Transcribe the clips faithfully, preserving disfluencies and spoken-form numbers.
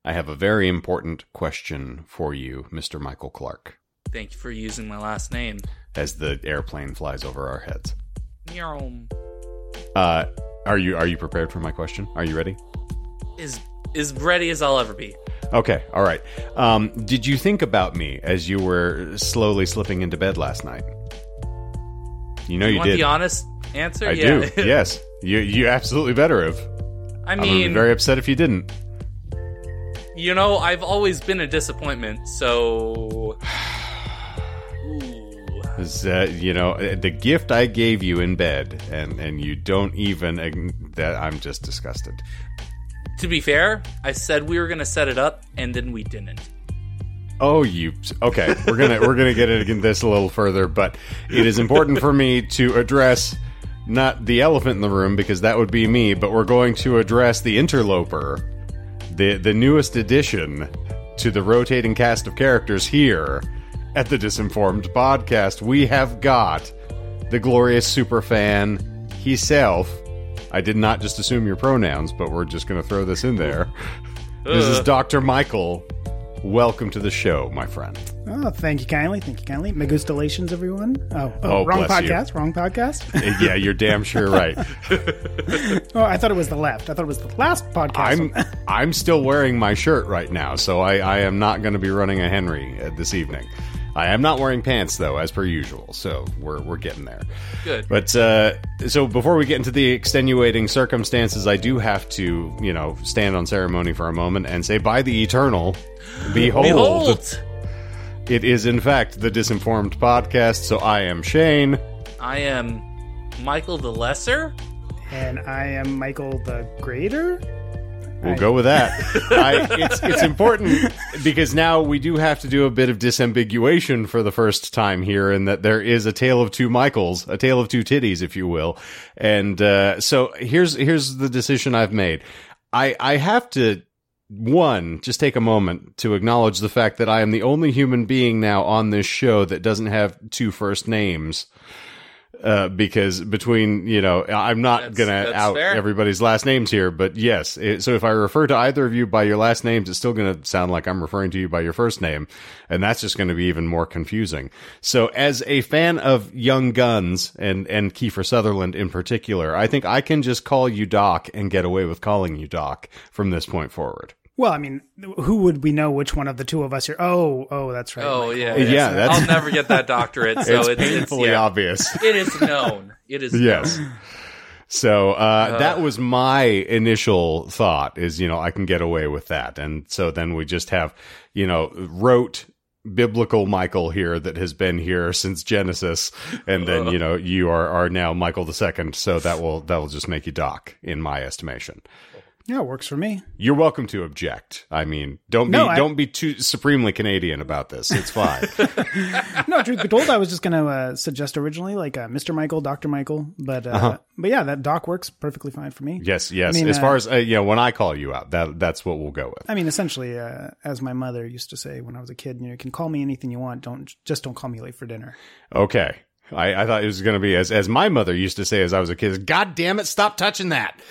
I have a very important question for you, Mister Michael Clark. Thank you for using my last name. As the airplane flies over our heads. Meow. Uh, are you are you prepared for my question? Are you ready? As, as ready as I'll ever be. Okay, all right. Um, did you think about me as you were slowly slipping into bed last night? You know you, you want did. the honest answer? I yeah. do, yes. You you absolutely better have. I I'm mean... gonna be very upset if you didn't. You know, I've always been a disappointment, so... Is, uh, you know, the gift I gave you in bed, and, and you don't even... That I'm just disgusted. To be fair, I said we were going to set it up, and then we didn't. Oh, you... Okay, we're gonna we're gonna get into this a little further, but it is important for me to address not the elephant in the room, because that would be me, but we're going to address the interloper, the the newest addition to the rotating cast of characters here at the Disinformed Podcast. We have got the glorious superfan himself. I did not just assume your pronouns, but we're just going to throw this in there. Uh. This is Doctor Michael. Welcome to the show, my friend. Oh, thank you kindly. Thank you kindly. Megustalations, everyone. Oh, oh, oh wrong bless podcast. You. Wrong podcast. Yeah, you're damn sure right. Oh, I thought it was the left. I thought it was the last podcast. I'm I'm still wearing my shirt right now, so I, I am not going to be running a Henry uh, this evening. I am not wearing pants, though, as per usual, so we're we're getting there. Good. But, uh, so before we get into the extenuating circumstances, I do have to, you know, stand on ceremony for a moment and say, by the eternal, behold, behold. It is, in fact, the Disinformed Podcast, so I am Shane. I am Michael the Lesser. And I am Michael the Greater. We'll I... go with that. I, it's it's important because now we do have to do a bit of disambiguation for the first time here, in that there is a tale of two Michaels, a tale of two titties, if you will. And uh, so here's here's the decision I've made. I I have to one just take a moment to acknowledge the fact that I am the only human being now on this show that doesn't have two first names. Uh, because between, you know, I'm not that's, gonna that's out fair. everybody's last names here, but yes. It, so if I refer to either of you by your last names, it's still gonna sound like I'm referring to you by your first name, and that's just gonna be even more confusing. So as a fan of Young Guns and and Kiefer Sutherland in particular, I think I can just call you Doc and get away with calling you Doc from this point forward. Well, I mean, who would we know which one of the two of us are? Oh, oh, that's right. Oh, Michael. yeah. Yeah, yes. that's- I'll never get that doctorate, so it's it's, painfully it's, yeah. obvious. It is known. It is Yes. known. So uh, Uh. that was my initial thought, is, you know, I can get away with that. And so then we just have, you know, rote biblical Michael here that has been here since Genesis. And then, you know, you are, are now Michael the Second. So that will, that will just make you Doc, in my estimation. Yeah, it works for me. You're welcome to object. I mean, don't be No, I- don't be too supremely Canadian about this. It's fine. No, truth be told, I was just going to uh, suggest originally like uh, Mister Michael, Doctor Michael, but uh, Uh-huh. but yeah, that Doc works perfectly fine for me. Yes, yes. I mean, as uh, far as uh, you know, when I call you out, that that's what we'll go with. I mean, essentially, uh, as my mother used to say when I was a kid, you know, you can call me anything you want. Don't just don't call me late for dinner. Okay. I, I thought it was going to be, as as my mother used to say as I was a kid, God damn it, stop touching that.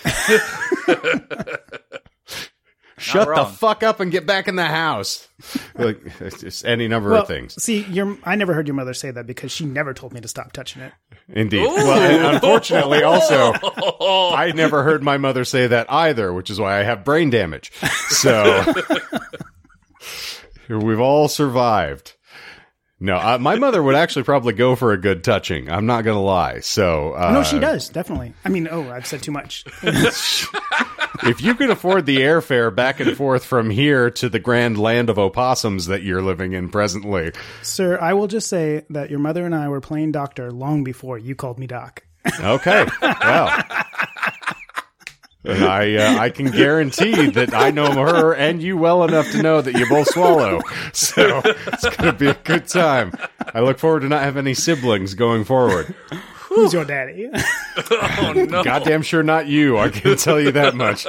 Shut the wrong. fuck up and get back in the house. Like, it's just any number Well, of things. see, your I never heard your mother say that because she never told me to stop touching it. Indeed. Well, and unfortunately, also, I never heard my mother say that either, which is why I have brain damage. So, we've all survived. No, uh, my mother would actually probably go for a good touching. I'm not going to lie. So, uh, No, she does, definitely. I mean, oh, I've said too much. if you could afford the airfare back and forth from here to the grand land of opossums that you're living in presently. Sir, I will just say that your mother and I were playing doctor long before you called me Doc. Okay. Well. And I uh, I can guarantee that I know her and you well enough to know that you both swallow. So it's going to be a good time. I look forward to not having any siblings going forward. Who's your daddy? Oh, no. Goddamn sure not you. I can tell you that much.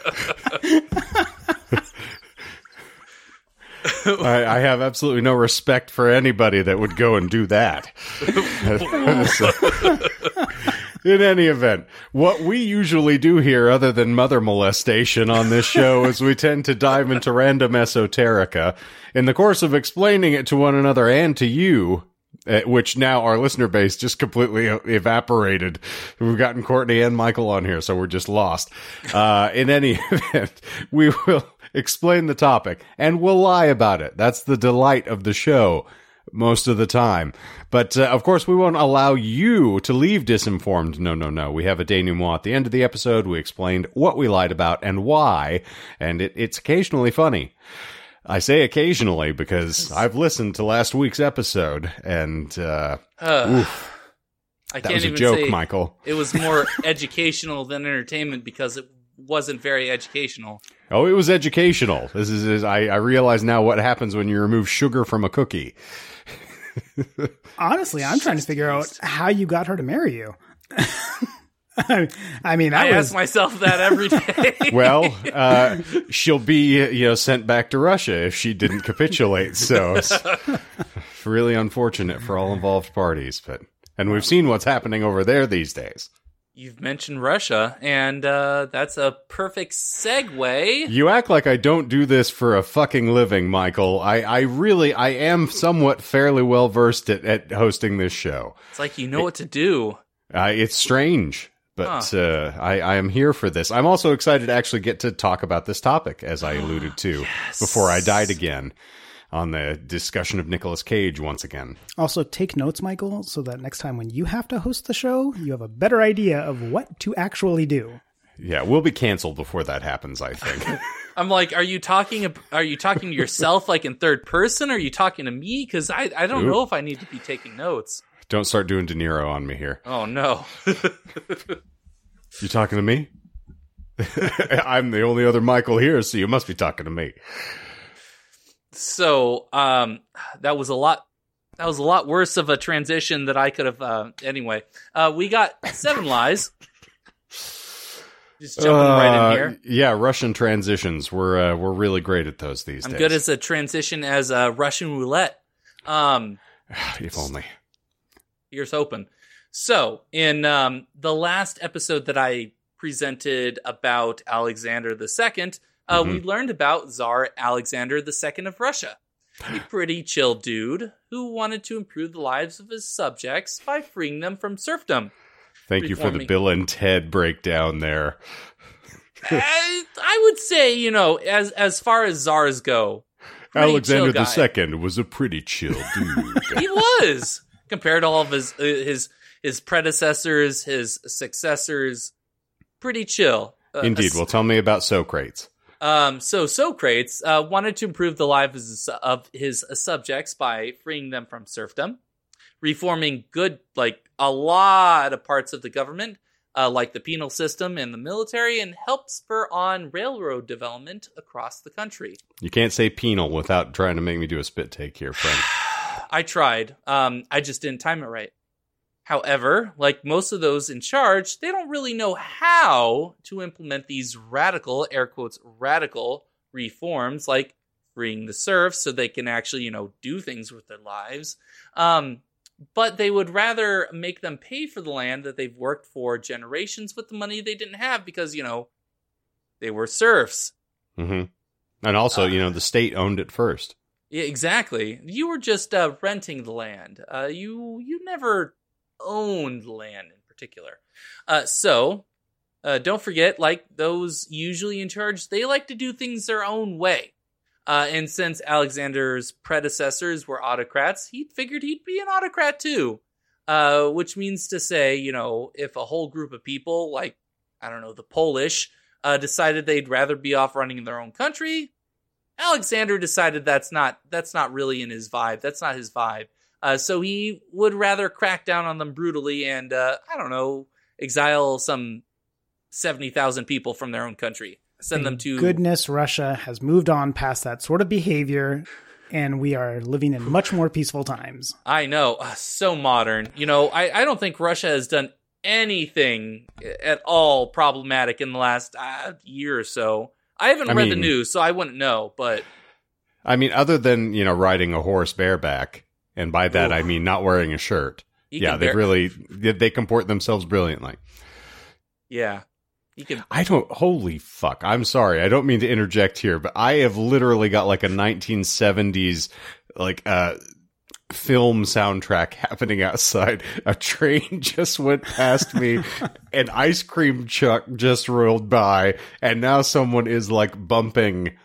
I, I have absolutely no respect for anybody that would go and do that. So, In any event, what we usually do here, other than mother molestation on this show, is we tend to dive into random esoterica. In the course of explaining it to one another and to you, uh, which now our listener base just completely evaporated. We've gotten Courtney and Michael on here, so we're just lost. Uh, in any event, we will explain the topic, and we'll lie about it. That's the delight of the show. Most of the time. But, uh, of course, we won't allow you to leave disinformed. No, no, no. We have a denouement at the end of the episode. We explained what we lied about and why, and it, it's occasionally funny. I say occasionally because I've listened to last week's episode, and, uh, uh oof, I that can't was a even joke, say Michael. It was more educational than entertainment because it wasn't very educational. Oh, it was educational. This is, is I, I realize now what happens when you remove sugar from a cookie. Honestly, I'm trying to figure out how you got her to marry you. I mean, that I was... ask myself that every day. Well, uh, she'll be, you know, sent back to Russia if she didn't capitulate. So it's really unfortunate for all involved parties. But and we've seen what's happening over there these days. You've mentioned Russia, and uh, that's a perfect segue. You act like I don't do this for a fucking living, Michael. I, I really, I am somewhat fairly well versed at, at hosting this show. It's like you know it, what to do. Uh, it's strange, but Huh. uh, I, I am here for this. I'm also excited to actually get to talk about this topic, as I alluded to Yes. before I died again on the discussion of Nicolas Cage once again. Also, take notes, Michael, so that next time when you have to host the show, you have a better idea of what to actually do. Yeah, we'll be canceled before that happens, I think. I'm like, are you talking? Are you talking to yourself, like in third person? Or are you talking to me? Because I, I don't Ooh. know if I need to be taking notes. Don't start doing De Niro on me here. Oh no! You talking to me? I'm the only other Michael here, so you must be talking to me. So, um, that was a lot. That was a lot worse of a transition that I could have. Uh, anyway, uh, we got seven lies. Just jumping Uh, right in here. Yeah, Russian transitions. We're uh, we're really great at those these I'm days. good as a transition as a Russian roulette. Um, If only. here's hoping. So, in um, the last episode that I presented about Alexander the Second, uh, Mhm. we learned about Tsar Alexander the Second of Russia, a pretty chill dude who wanted to improve the lives of his subjects by freeing them from serfdom. Thank you for the Reforming. Bill and Ted breakdown there. I, I would say, you know, as as far as czars go, pretty Alexander chill the guy. Second was a pretty chill dude. He was compared to all of his his his predecessors, his successors. Pretty chill. Uh, Indeed. as- Well, tell me about Socrates. Um, so Socrates uh, wanted to improve the lives of his subjects by freeing them from serfdom, reforming good, like a lot of parts of the government, uh, like the penal system and the military, and help spur on railroad development across the country. You can't say penal without trying to make me do a spit take here, friend. I tried. Um, I just didn't time it right. However, like most of those in charge, they don't really know how to implement these radical, air quotes, radical reforms, like freeing the serfs so they can actually, you know, do things with their lives. Um, but they would rather make them pay for the land that they've worked for generations with the money they didn't have because, you know, they were serfs. hmm And also, Uh, you know, the state owned it first. Yeah, exactly. You were just uh, renting the land. Uh, you you never owned land in particular. Uh, so, uh, don't forget, like those usually in charge, they like to do things their own way. Uh, and since Alexander's predecessors were autocrats, he figured he'd be an autocrat too. Uh, which means to say, you know, if a whole group of people, like, I don't know, the Polish, uh, decided they'd rather be off running their own country, Alexander decided that's not that's not really in his vibe. That's not his vibe. Uh, so he would rather crack down on them brutally and, uh, I don't know, exile some seventy thousand people from their own country. Send them to... Goodness, Russia has moved on past that sort of behavior, and we are living in much more peaceful times. I know. Uh, so modern. You know, I, I don't think Russia has done anything at all problematic in the last uh, year or so. I haven't I read the mean- news, so I wouldn't know, but... I mean, other than, you know, riding a horse bareback, and by that Ooh. I mean not wearing a shirt. He yeah, can they bear- really they they comport themselves brilliantly. Yeah. He can. I don't. Holy fuck! I'm sorry. I don't mean to interject here, but I have literally got like a nineteen seventies like uh film soundtrack happening outside. A train just went past me, an ice cream truck just rolled by, and now someone is like bumping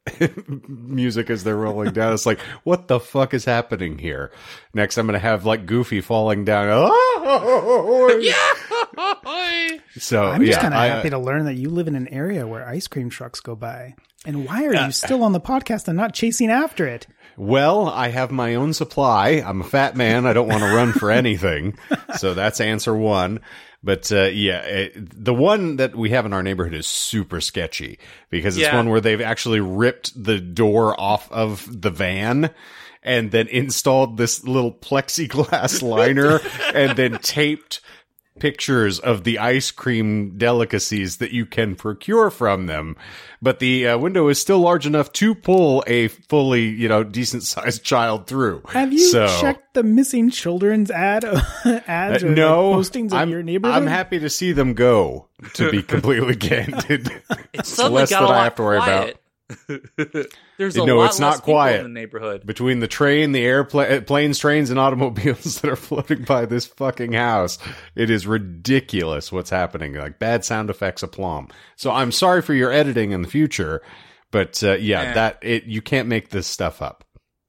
music as they're rolling down. It's like, what the fuck is happening here? Next, I'm gonna have like Goofy falling down. Oh, Yeah. So I'm just yeah, kind of I, happy to learn that you live in an area where ice cream trucks go by. And why are you still on the podcast and not chasing after it? Well, I have my own supply. I'm a fat man. I don't want to run for anything. So that's answer one. But uh, yeah, it, the one that we have in our neighborhood is super sketchy because it's Yeah. one where they've actually ripped the door off of the van and then installed this little plexiglass liner and then taped pictures of the ice cream delicacies that you can procure from them. But the uh, window is still large enough to pull a fully, you know, decent sized child through. Have you So, checked the missing children's ad ads uh, or no, like, postings of I'm, your neighborhood? I'm happy to see them go, to be completely candid. It It's suddenly less got that a lot I have to worry quiet. There's a No, lot it's not less people quiet. in the neighborhood. Between the train, the airplane, planes, trains, and automobiles that are floating by this fucking house, it is ridiculous what's happening. Like bad sound effects aplomb. So I'm sorry for your editing in the future, but uh, yeah, Eh. that it you can't make this stuff up.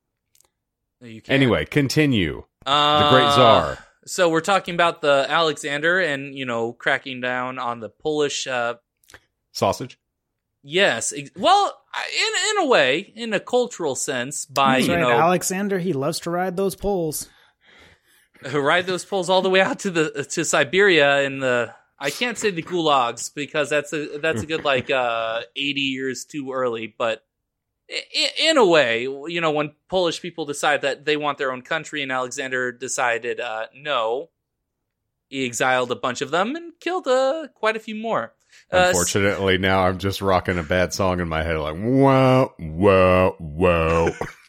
You can't. Anyway, continue. Uh, The Great Tsar. So we're talking about the Alexander and, you know, cracking down on the Polish. Uh, Sausage. yes. Ex- well, in in a way, in a cultural sense, by, That's you right. know, Alexander, he loves to ride those poles. ride those poles all the way out to the to Siberia in the. I can't say the gulags because that's a that's a good like uh, eighty years too early, but in, in a way, you know, when Polish people decide that they want their own country, and Alexander decided uh, no, he exiled a bunch of them and killed uh, quite a few more. Uh, Unfortunately, now I'm just rocking a bad song in my head, like whoa, whoa, whoa.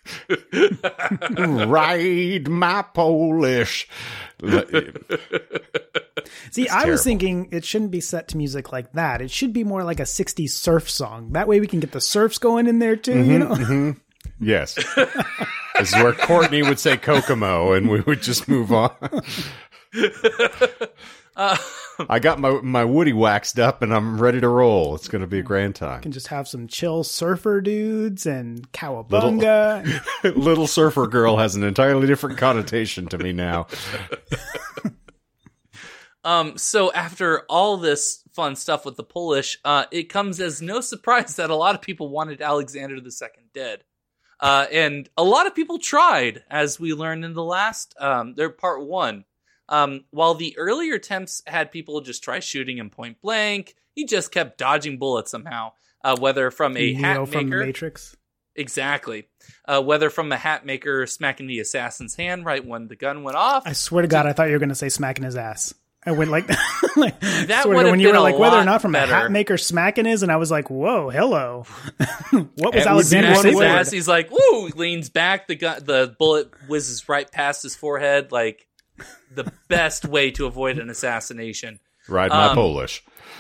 Ride my Polish. See, It's I was terrible. thinking it shouldn't be set to music like that. It should be more like a sixties surf song. That way we can get the surfs going in there too, you know? Yes. This is where Courtney would say Kokomo and we would just move on. uh, I got my, my Woody waxed up and I'm ready to roll. It's going to be a grand time. Can just have some chill surfer dudes and cowabunga. Little surfer girl has an entirely different connotation to me now. Um, so after all this fun stuff with the Polish, uh, it comes as no surprise that a lot of people wanted Alexander the Second dead. Uh, and a lot of people tried, as we learned in the last, um, their part one. Um, while the earlier attempts had people just try shooting him point blank, he just kept dodging bullets somehow. Uh, whether from a hat Neo from the maker, Matrix. exactly. Uh, whether from a hat maker smacking the assassin's hand right when the gun went off. I swear to God, I thought you were going to say smacking his ass. I went like, like That swear to would God, have when you been were a like whether or lot not from better. a hat maker smacking his, and I was like, whoa, hello. What was It would be Alexander one Smacks saying? his word. ass. He's like, "Ooh!" Leans back. The gun, the bullet whizzes right past his forehead. Like the best way to avoid an assassination. Ride my Um, Polish.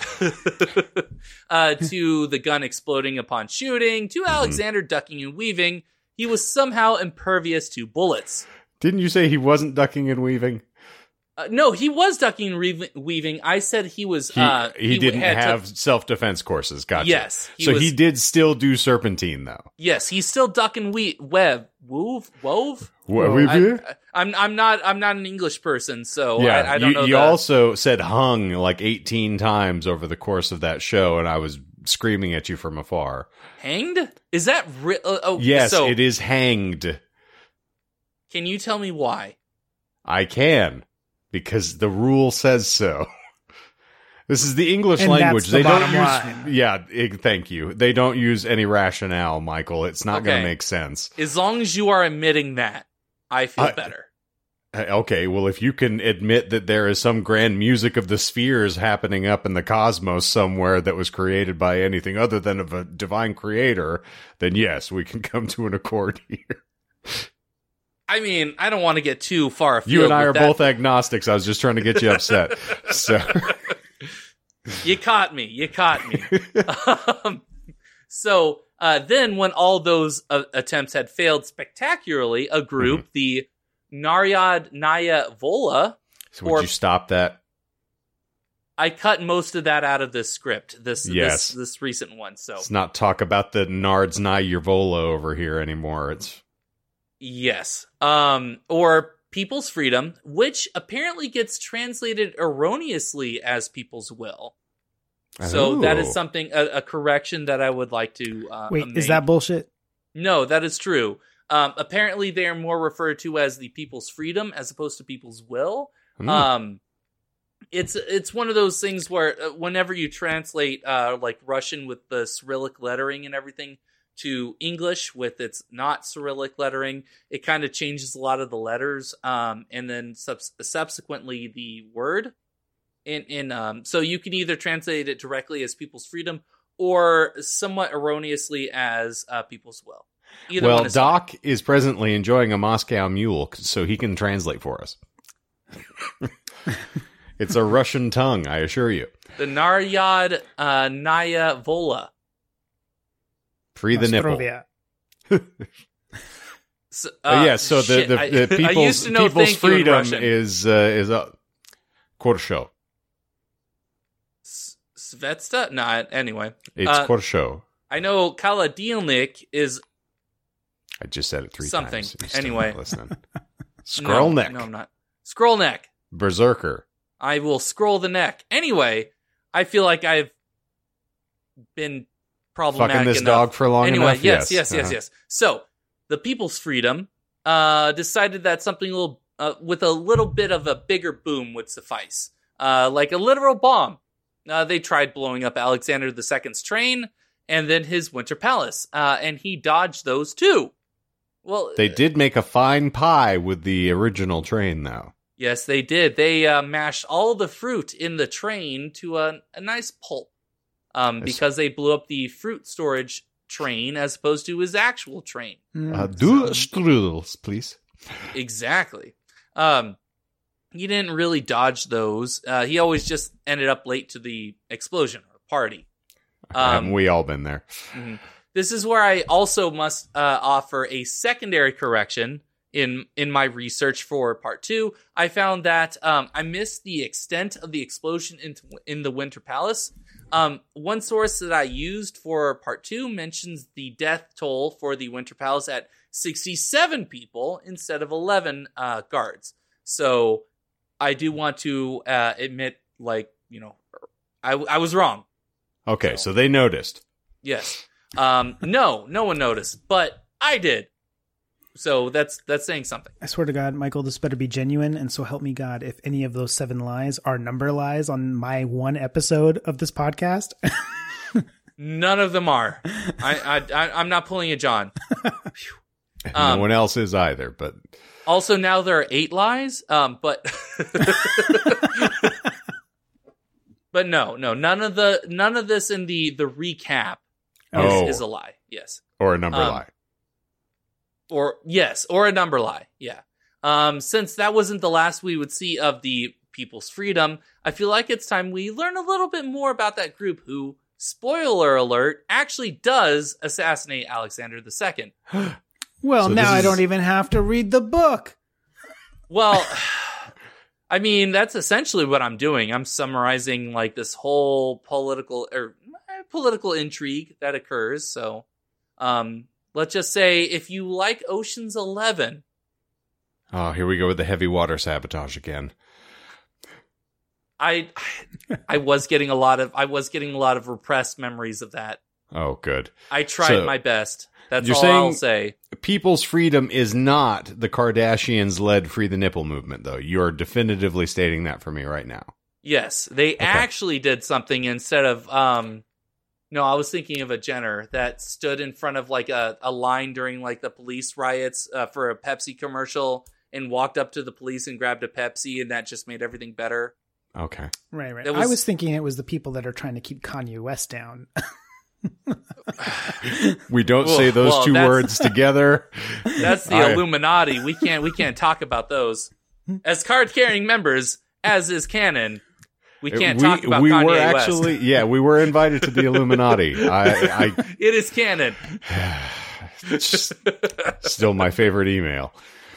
uh, to the gun exploding upon shooting. To Alexander ducking and weaving. He was somehow impervious to bullets. Didn't you say he wasn't ducking and weaving? Uh, no, he was ducking and re- weaving. I said he was. He, uh, he, didn't had to- have self-defense courses. Gotcha. Yes, he so was- he did still do serpentine, though. Yes, he's still ducking we web wove wove. What, Whoa. we've- I, I'm I'm not I'm not an English person, so yeah, I, I don't you, know. you the, also said hung like eighteen times over the course of that show, and I was screaming at you from afar. hanged. Is that re- uh, oh Yes, So it is hanged. can you tell me why? I can, because the rule says so. This is the English And language. that's the they don't bottom use. line. Yeah, it, thank you. They don't use any rationale, Michael. It's not going Okay. to make sense. As long as you are admitting that, I feel I- better. Uh, Okay, well, if you can admit that there is some grand music of the spheres happening up in the cosmos somewhere that was created by anything other than of a divine creator, then yes, we can come to an accord here. I mean, I don't want to get too far afield. You and I are with that. both agnostics. I was just trying to get you upset. So You caught me. You caught me. um, so uh, then when all those uh, attempts had failed spectacularly, a group, mm-hmm. the Naryad Naya Vola... So would or, you stop that? I cut most of that out of this script, this yes. this, this recent one. So let's not talk about the Nards Naya Vola over here anymore. It's Yes. Um, or People's Freedom, which apparently gets translated erroneously as People's Will. So Ooh. that is something, a, a correction that I would like to uh, Wait, make. Is that bullshit? No, that is true. Um, apparently they are more referred to as the People's Freedom as opposed to People's Will. Mm. Um, it's it's one of those things where uh, whenever you translate uh, like Russian with the Cyrillic lettering and everything to English with its not Cyrillic lettering, it kind of changes a lot of the letters, um, and then subs- subsequently the word. In in um, so you can either translate it directly as People's Freedom or somewhat erroneously as uh, People's Will. Either well, one is Doc fine. is presently enjoying a Moscow Mule, so he can translate for us. It's a Russian tongue, I assure you. The Naryad uh, Naya Vola. Free the nipple. So, uh, uh, yeah, so the, shit, the, the I, people's, I used to know people's freedom Russian. is uh, is a Korsho. S- Svetsta? Nah, anyway. It's uh, Korsho. I know Kaladilnik is I just said it three something. times. Something. Anyway. Scroll no, neck. No, I'm not. Scroll neck. Berserker. I will scroll the neck. Anyway, I feel like I've been problematic Fucking this enough. dog for long anyway, enough? yes, Yes, yes, yes, uh-huh. yes. So, the People's Freedom uh, decided that something a little, uh, with a little bit of a bigger boom would suffice. Uh, like a literal bomb. Uh, they tried blowing up Alexander the Second's train and then his winter palace. Uh, and he dodged those too. Well, They did make a fine pie with the original train, though. Yes, they did. They uh, mashed all the fruit in the train to a, a nice pulp um, because they blew up the fruit storage train as opposed to his actual train. Uh, do strudels, please. Exactly. Um, he didn't really dodge those. Uh, he always just ended up late to the explosion or party. Um, Haven't we all been there? Mm-hmm. This is where I also must uh, offer a secondary correction. In in my research for part two, I found that um, I missed the extent of the explosion in, in the Winter Palace. Um, one source that I used for part two mentions the death toll for the Winter Palace at sixty-seven people instead of eleven uh, guards. So I do want to uh, admit, like, you know, I, I was wrong. Okay, so, so they noticed. Yes. Um, no, no one noticed, but I did. So that's that's saying something. I swear to God, Michael, this better be genuine. And so help me God, if any of those seven lies are number lies on my one episode of this podcast. None of them are. I, I, I, I'm not pulling a John. Um, no one else is either. But also now there are eight lies. Um, but but no, no, none of the none of this in the the recap oh. is, is a lie. Yes, or a number um, lie. Or, yes, or a number lie, yeah. Um, since that wasn't the last we would see of the People's Freedom, I feel like it's time we learn a little bit more about that group who, spoiler alert, actually does assassinate Alexander the Second. Well, so now is... I don't even have to read the book. Well, I mean, that's essentially what I'm doing. I'm summarizing, like, this whole political, or political intrigue that occurs, so, um... let's just say, if you like Ocean's Eleven. Oh, here we go with the heavy water sabotage again. I, I was getting a lot of, I was getting a lot of repressed memories of that. Oh, good. I tried so, my best. That's you're all saying I'll say. People's Freedom is not the Kardashians-led Free the Nipple movement, though. You're definitively stating that for me right now. Yes, they okay. actually did something instead of, um, no, I was thinking of a Jenner that stood in front of like a, a line during like the police riots uh, for a Pepsi commercial and walked up to the police and grabbed a Pepsi, and that just made everything better. Okay. Right, right. Was, I was thinking it was the people that are trying to keep Kanye West down. We don't Well, say those well, two that's- words together. That's the I- Illuminati. We can't we can't talk about those. As card-carrying members, as is canon, we can't we, talk about we Kanye were West. actually, yeah, we were invited to the Illuminati. I, It is canon. I just, still my favorite email.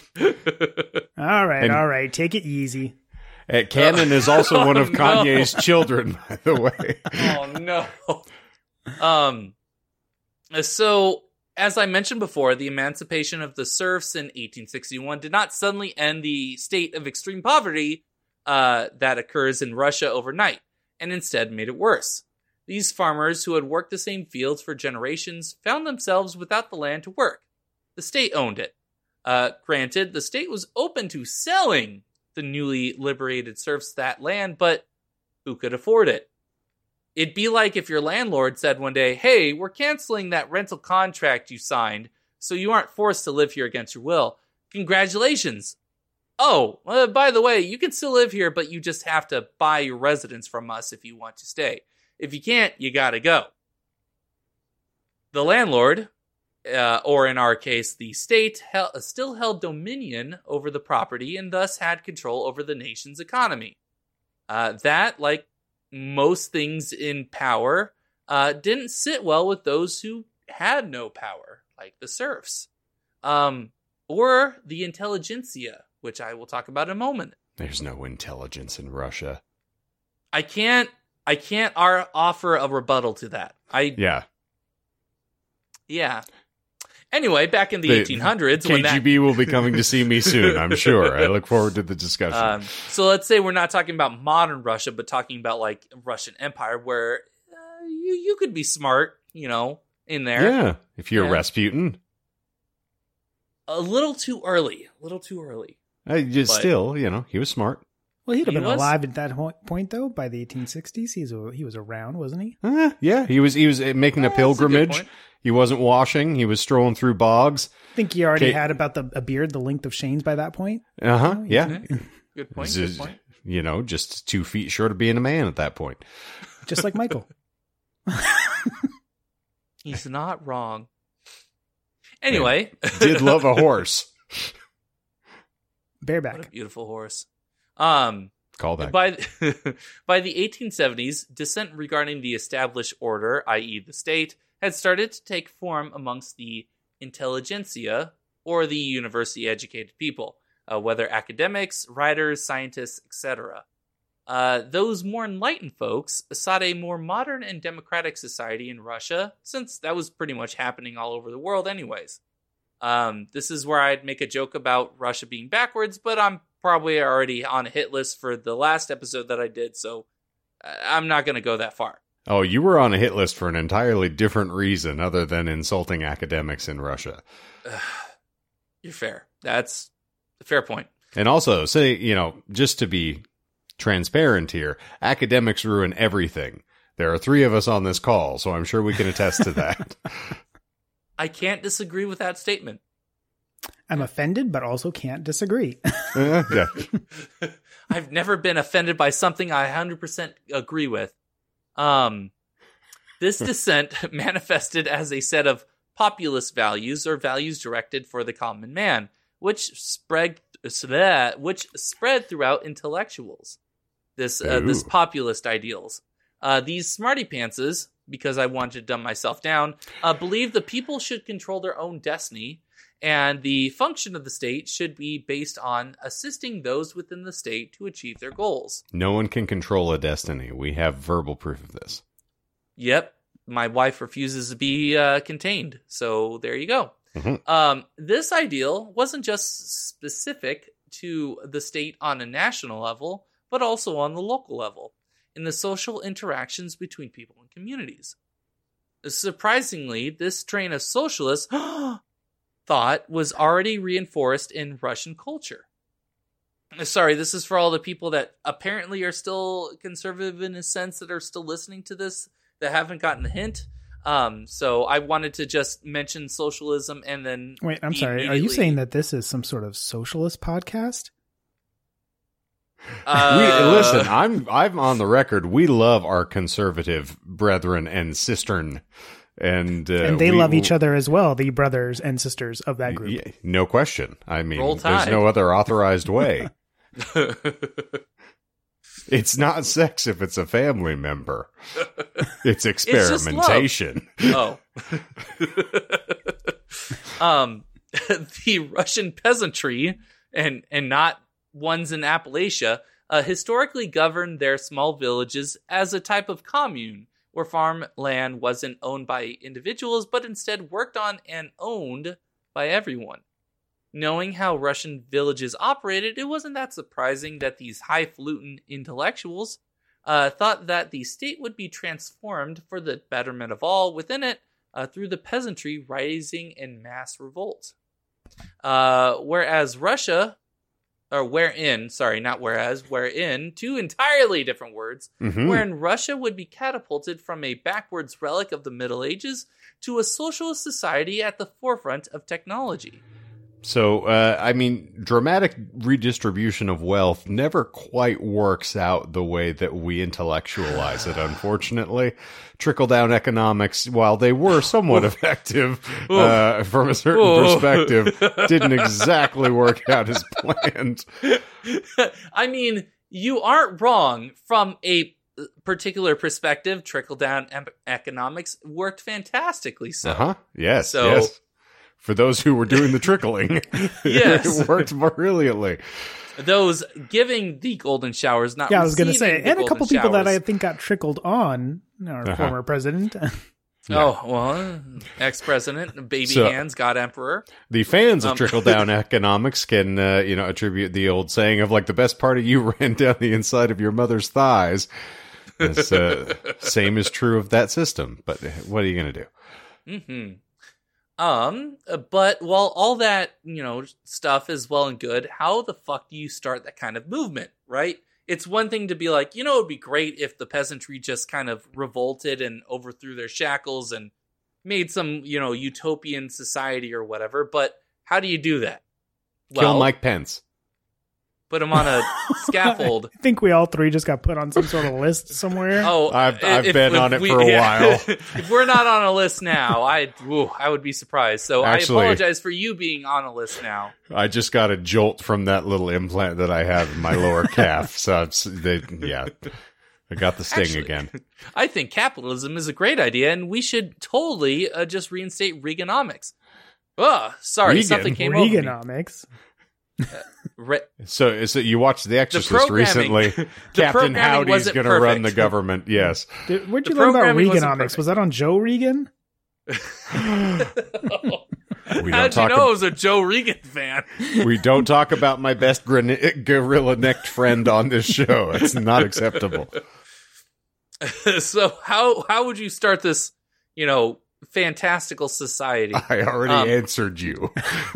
All right, And- all right. Take it easy. Uh, Cannon is also one of Oh, no. Kanye's children, by the way. Oh no. Um so as I mentioned before, the emancipation of the serfs in eighteen sixty-one did not suddenly end the state of extreme poverty uh, that occurs in Russia overnight, and instead made it worse. These farmers who had worked the same fields for generations found themselves without the land to work. The state owned it. Uh, granted, the state was open to selling the newly liberated serfs that land, but who could afford it? It'd be like if your landlord said one day, hey, we're canceling that rental contract you signed, so you aren't forced to live here against your will. Congratulations. Oh, uh, by the way, you can still live here, but you just have to buy your residence from us if you want to stay. If you can't, you gotta go. The landlord, uh, or in our case, the state, hel- still held dominion over the property and thus had control over the nation's economy. Uh, that, like most things in power, uh, didn't sit well with those who had no power, like the serfs, um, or the intelligentsia, which I will talk about in a moment. There's no intelligence in Russia. I can't, I can't ar- offer a rebuttal to that. I, Yeah. yeah. Anyway, back in the, The eighteen hundreds, when K G that B will be coming to see me soon, I'm sure. I look forward to the discussion. Um, so let's say we're not talking about modern Russia, but talking about like Russian Empire, where uh, you you could be smart, you know, in there. yeah, if you're Yeah. Rasputin. A little too early. A little too early. Uh, just But- still, you know, he was smart. Well, he'd have He been was- alive at that ho- point, though. By the eighteen sixties, he's a, he was around, wasn't he? Uh, yeah, he was he was uh, making a Uh, that's a good pilgrimage. point. He wasn't washing. He was strolling through bogs. I think he already Okay. had about the a beard the length of Shane's by that point. Uh huh. Yeah. Okay. Good point. Good Just, point. You know, just two feet short of being a man at that point. Just like Michael. He's not wrong. Anyway, Did love a horse. what a Bareback. beautiful horse. Um. Call that. By by the eighteen seventies, dissent regarding the established order, that is the state, had started to take form amongst the intelligentsia, or the university-educated people, uh, whether academics, writers, scientists, et cetera. Uh, those more enlightened folks sought a more modern and democratic society in Russia, since that was pretty much happening all over the world anyways. Um, this is where I'd make a joke about Russia being backwards, but I'm probably already on a hit list for the last episode that I did, so uh, I'm not going to go that far. Oh, you were on a hit list for an entirely different reason other than insulting academics in Russia. You're fair. That's a fair point. And also, say, you know, just to be transparent here, academics ruin everything. There are three of us on this call, so I'm sure we can attest to that. I can't disagree with that statement. I'm offended, but also can't disagree. Uh, yeah. I've never been offended by something I one hundred percent agree with. Um, this dissent manifested as a set of populist values or values directed for the common man, which spread which spread throughout intellectuals. This uh, this Ooh. populist ideals. Uh, these smarty pantses, because I wanted to dumb myself down, uh, believe the people should control their own destiny, and the function of the state should be based on assisting those within the state to achieve their goals. No one can control a destiny. We have verbal proof of this. Yep, my wife refuses to be uh, contained, so there you go. Mhm. Um, this ideal wasn't just specific to the state on a national level, but also on the local level, in the social interactions between people and communities. Surprisingly, this strain of socialist thought was already reinforced in Russian culture. Sorry, this is for all the people that apparently are still conservative in a sense that are still listening to this that haven't gotten the hint. Um, so I wanted to just mention socialism and then Wait, I'm be sorry. Are you immediately- saying that this is some sort of socialist podcast? Uh, we, listen, I'm I'm on the record. We love our conservative brethren and sistern And, uh, and they we, love each other as well, the brothers and sisters of that group. Yeah, no question. I mean, Roll there's Tide. no other authorized way. It's not sex if it's a family member. It's experimentation. It's oh. um, the Russian peasantry, and, and not ones in Appalachia, uh, historically governed their small villages as a type of commune, where farmland wasn't owned by individuals, but instead worked on and owned by everyone. Knowing how Russian villages operated, it wasn't that surprising that these highfalutin intellectuals uh, thought that the state would be transformed for the betterment of all within it uh, through the peasantry rising in mass revolt. Uh, whereas Russia, or wherein, sorry, not whereas, wherein, two entirely different words, Mm-hmm. wherein Russia would be catapulted from a backwards relic of the Middle Ages to a socialist society at the forefront of technology. So, uh, I mean, dramatic redistribution of wealth never quite works out the way that we intellectualize it, unfortunately. Trickle-down economics, while they were somewhat effective uh, from a certain Ooh. perspective, didn't exactly work out as planned. I mean, you aren't wrong. From a particular perspective, trickle-down em- economics worked fantastically so. Uh-huh. Yes, So- yes. For those who were doing the trickling, Yes. it worked brilliantly. Those giving the golden showers, not Yeah, I was going to receiving say, the and a golden couple people that I showers. think got trickled on our Uh-huh. former president. Oh, well, ex-president, baby So- hands, God emperor. The fans of Um, trickle-down economics can, uh, you know, attribute the old saying of, like, the best part of you ran down the inside of your mother's thighs. It's, uh, same is true of that system, but what are you going to do? Mm-hmm. Um, but while all that, you know, stuff is well and good, how the fuck do you start that kind of movement, right? It's one thing to be like, you know, it'd be great if the peasantry just kind of revolted and overthrew their shackles and made some, you know, utopian society or whatever, but how do you do that? Kill Mike Pence. Put him on a scaffold. I think we all three just got put on some sort of list somewhere. Oh, I've- I've if- been if on it we- for a yeah. while. If we're not on a list now, I ooh, I would be surprised. So Actually- I apologize for you being on a list now. I just got a jolt from that little implant that I have in my lower calf. So, it's, they, yeah, I got the sting Actually, again. I think capitalism is a great idea, and we should totally uh, just reinstate Reaganomics. Oh, sorry, Reagan? something came over me. Reaganomics. Re- So, so you watched The Exorcist programming- recently. the Captain programming Howdy's wasn't going to run perfect. the government. Yes. Dude, where'd The you learn about programming wasn't Reaganomics? perfect. Was that on Joe Regan? We How'd don't you talk. know I was a Joe Regan fan? We don't talk about my best gorilla necked friend on this show. It's not acceptable. So how how would you start this, you know, fantastical society? I already Um, answered you.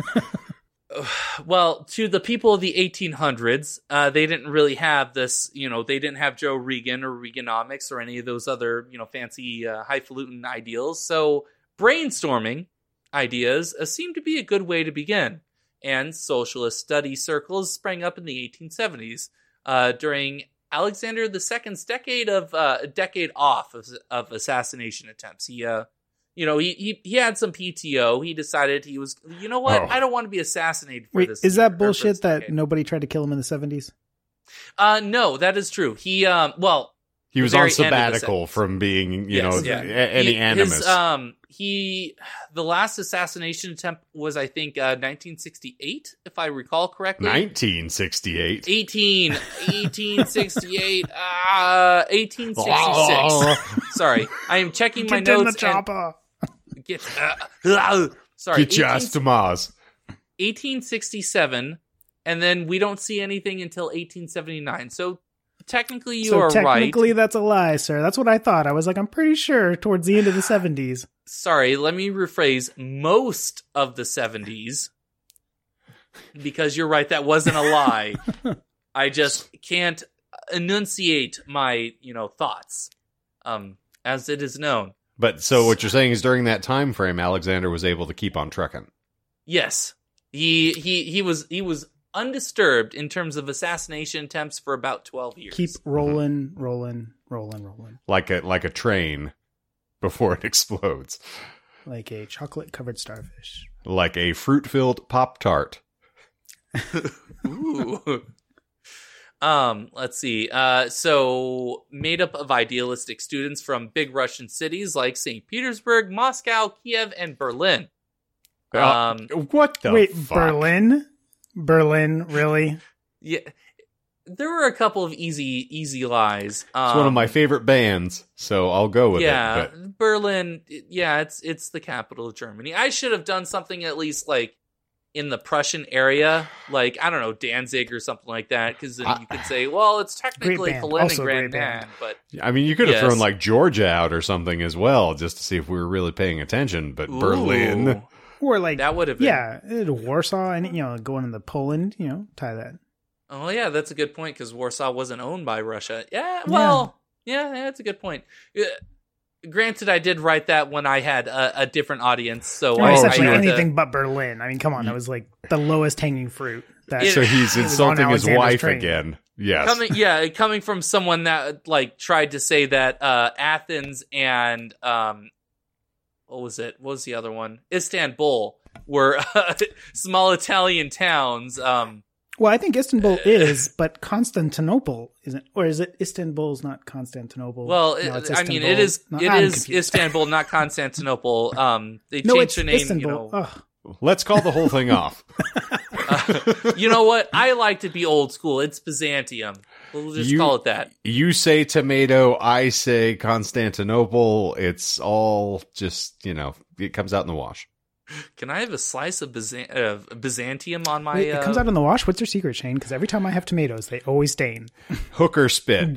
Well, to the people of the eighteen hundreds, uh, they didn't really have this, you know, they didn't have Joe Regan or Reaganomics or any of those other, you know, fancy uh, highfalutin ideals. So brainstorming ideas uh, seemed to be a good way to begin. And socialist study circles sprang up in the eighteen seventies uh, during Alexander the Second's decade of uh, a decade off of, of assassination attempts. He uh, You know, he, he he had some P T O. He decided he was, you know what? Oh. I don't want to be assassinated for Wait, this. is year, that or for this bullshit that decade. nobody tried to kill him in the seventies? Uh, no, that is true. He, um, well, He was the on very end of the sabbatical sentence. from being, you Yes, know, yeah. a- any he, animus. His, um, he, the last assassination attempt was, I think, uh, nineteen sixty-eight, if I recall correctly. nineteen sixty-eight. eighteen, eighteen sixty-eight, uh, eighteen sixty-six. Sorry, I am checking my Get in the notes. and- chopper. Get, uh, sorry, Get your ass to Mars. eighteen sixty-seven, and then we don't see anything until eighteen seventy-nine. So technically, you so are technically, right. that's a lie, sir. That's what I thought. I was like, I'm pretty sure towards the end of the seventies. Sorry, let me rephrase. Most of the seventies, because you're right, that wasn't a lie. I just can't enunciate my, you know, thoughts, um, as it is known. But so what you're saying is during that time frame, Alexander was able to keep on trucking. Yes, he he he was he was undisturbed in terms of assassination attempts for about twelve years. Keep rolling, rolling, rolling, rolling. Like a like a train. before it explodes. Like a chocolate-covered starfish. Like a fruit-filled Pop-Tart. Ooh. Um, let's see. Uh, so made up of idealistic students from big Russian cities like Saint Petersburg, Moscow, Kiev, and Berlin. Um, uh, what the Wait, fuck? Berlin? Berlin, really? Yeah, there were a couple of easy, easy lies. Um, It's one of my favorite bands, so I'll go with yeah, it. But Berlin. Yeah, it's it's the capital of Germany. I should have done something at least like in the Prussian area, like I don't know, Danzig or something like that, because then I- you could say, well, it's technically band. Also a Kaliningrad, great band. man, but I mean, you could have Yes. thrown like Georgia out or something as well, just to see if we were really paying attention. But Berlin, Ooh, Or like, that would have been. yeah, uh, Warsaw, and you know, going into Poland, you know, tie that. Oh, yeah, that's a good point because Warsaw wasn't owned by Russia. Yeah, well, yeah, yeah, that's a good point. Uh, granted, I did write that when I had a, a different audience, so I mean, I, I essentially had to- anything but Berlin. I mean, come on, that was like the lowest hanging fruit. That It- so he's it was insulting on his Alexander's wife train. again. Yes, coming, yeah, coming from someone that like tried to say that uh, Athens and um, what was it? What was the other one? Istanbul were uh, small Italian towns. Um, Well, I think Istanbul is, but Constantinople isn't. Or is it Istanbul's not Constantinople? well, No, it, it's I mean, Istanbul. it is No, it I'm is confused. Istanbul, not Constantinople. Um, they No, changed it's their name. Istanbul. You know, Ugh. let's call the whole thing off. uh, you know what? I like to be old school. It's Byzantium. We'll just You- call it that. You say tomato, I say Constantinople. It's all just, you know, it comes out in the wash. Can I have a slice of Byzan- uh, Byzantium on my? Wait, it comes uh, out in the wash. What's your secret, Shane? Because every time I have tomatoes, they always stain. Hooker spit.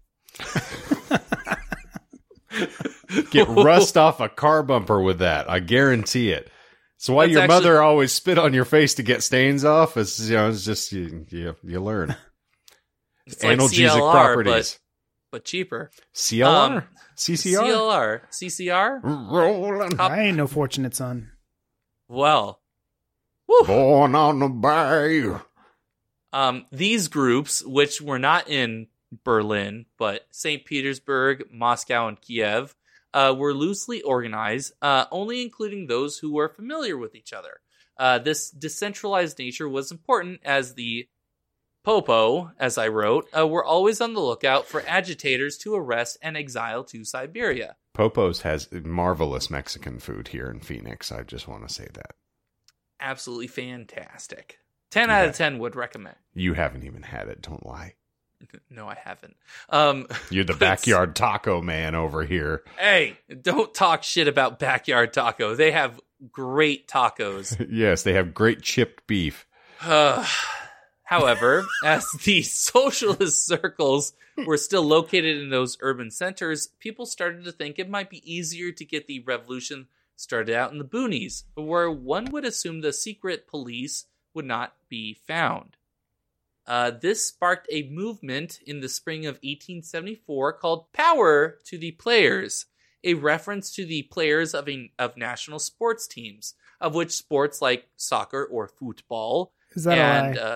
Get rust off a car bumper with that. I guarantee it. So why That's your actually- mother always spit on your face to get stains off? It's, you know, it's just you you, you learn. It's like Analgesic C L R, properties. but but cheaper. C L R? Um, C C R? C L R, C C R. Rolling. Top- I ain't no fortunate son. Well, whew. Born on the bayou. Um, these groups, which were not in Berlin, but Saint Petersburg, Moscow, and Kiev, uh, were loosely organized, uh, only including those who were familiar with each other. Uh, this decentralized nature was important as the Popo, as I wrote, uh, were always on the lookout for agitators to arrest and exile to Siberia. Popo's has marvelous Mexican food here in Phoenix. I just want to say that. Absolutely fantastic. ten out of ten would recommend. You haven't even had it, don't lie. No, I haven't. Um, You're the but- backyard taco man over here. Hey, don't talk shit about Backyard Taco. They have great tacos. Yes, they have great chipped beef. Uh, however, as the socialist circles were still located in those urban centers, people started to think it might be easier to get the revolution started out in the boonies, where one would assume the secret police would not be found. Uh, this sparked a movement in the spring of eighteen seventy-four called Power to the Players, a reference to the players of, a, of national sports teams, of which sports like soccer or football Is that and a lie? uh,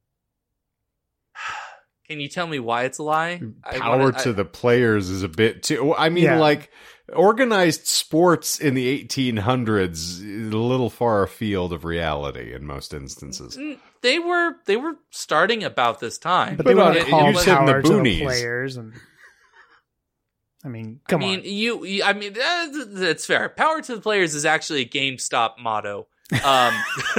can you tell me why it's a lie? I Power wanna- to I- the players is a bit too. I mean, Yeah. like organized sports in the eighteen hundreds, is a little far afield of reality in most instances. Mm, They were they were starting about this time. But But they on- want it- to it call you was- said in the power to the boonies. players, and I mean, I come mean, on. you, you. I mean, uh, th- that's fair. Power to the players is actually a GameStop motto. Um,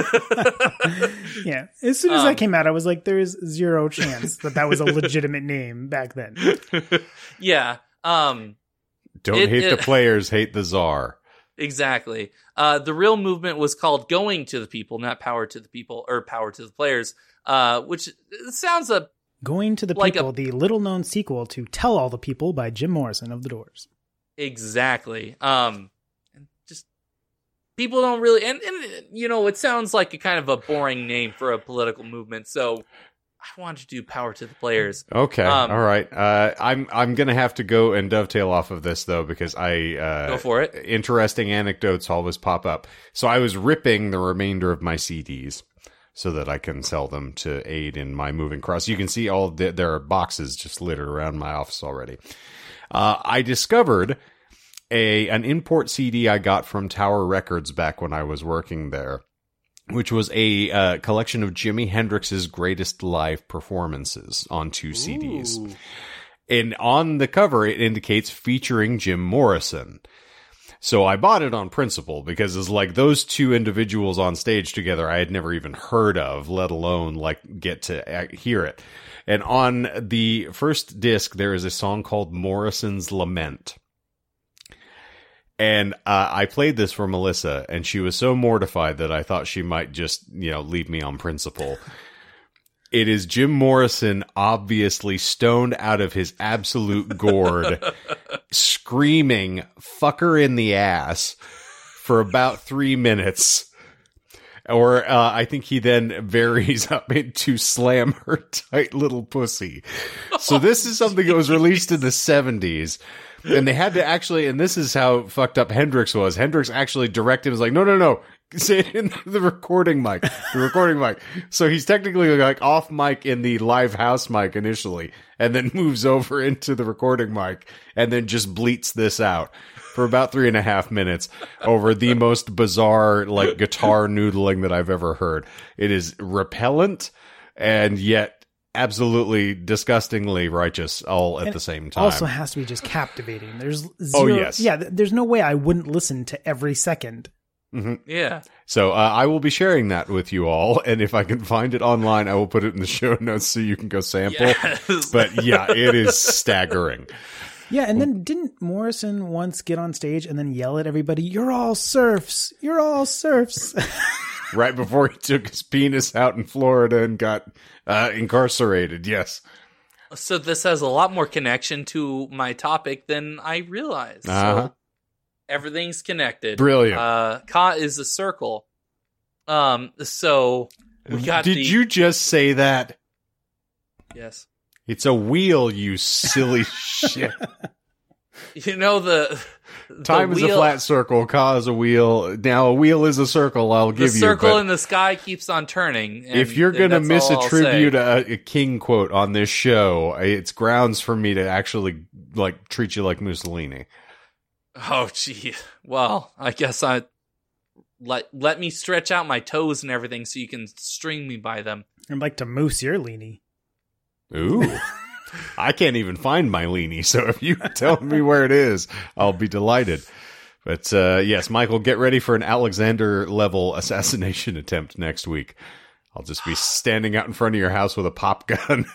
Yeah, as soon as Um, that came out, I was like, "There's zero chance that that was a legitimate name back then." yeah. Um, Don't It- hate it- the players, hate the czar. exactly. Uh, the real movement was called "Going to the People," not "Power to the People" or "Power to the Players," uh, which sounds a Going to the Like a- People, the little-known sequel to "Tell All the People" by Jim Morrison of The Doors. Exactly. Um, and just people don't really, and, and you know, it sounds like a kind of a boring name for a political movement. So I wanted to do Power to the Players. Okay, Um, all right. Uh, I'm I'm gonna have to go and dovetail off of this though because I uh, Go for it. Interesting anecdotes always pop up. So I was ripping the remainder of my C Ds so that I can sell them to aid in my moving across. You can see all the, there are boxes just littered around my office already. Uh, I discovered a an import C D I got from Tower Records back when I was working there, which was a uh, collection of Jimi Hendrix's greatest live performances on two C Ds. Ooh. And on the cover, it indicates featuring Jim Morrison. So I bought it on principle because it's like those two individuals on stage together I had never even heard of, let alone like get to hear it. And on the first disc, there is a song called Morrison's Lament. And uh, I played this for Melissa, and she was so mortified that I thought she might just, you know, leave me on principle. It is Jim Morrison, obviously stoned out of his absolute gourd, screaming "fucker in the ass" for about three minutes. Or uh, I think he then varies up into "slam her tight little pussy." So this is something that was released in the seventies. And they had to actually, and this is how fucked up Hendrix was. Hendrix actually directed, was like, no, no, no, say it in the recording mic, the recording mic. So he's technically like off mic in the live house mic initially, and then moves over into the recording mic, and then just bleats this out for about three and a half minutes over the most bizarre, like, guitar noodling that I've ever heard. It is repellent, and yet absolutely disgustingly righteous all at and the same time. Also has to be just captivating. There's zero, oh yes, yeah. There's no way I wouldn't listen to every second. Mm-hmm. Yeah. So uh, I will be sharing that with you all, and if I can find it online, I will put it in the show notes so you can go sample. Yes. But yeah, it is staggering. Yeah, and then didn't Morrison once get on stage and then yell at everybody, "You're all serfs! You're all serfs!" Right before he took his penis out in Florida and got uh, incarcerated, yes. So this has a lot more connection to my topic than I realized. Uh-huh. So everything's connected. Brilliant. Uh, Ka is a circle. Um. So we got Did the- you just say that? Yes. It's a wheel, you silly shit. You know the, the Time wheel, is a flat circle, Ka is a wheel. Now a wheel is a circle, I'll The give you. circle but in the sky keeps on turning. And, if you're and going to that's all I'll misattribute say. a, a King quote on this show, it's grounds for me to actually like treat you like Mussolini. Oh, gee. Well, I guess I let let me stretch out my toes and everything so you can string me by them. I'd like to moose your leanie. Ooh. I can't even find my leanie, so if you tell me where it is, I'll be delighted. But uh, yes, Michael, get ready for an Alexander-level assassination attempt next week. I'll just be standing out in front of your house with a pop gun.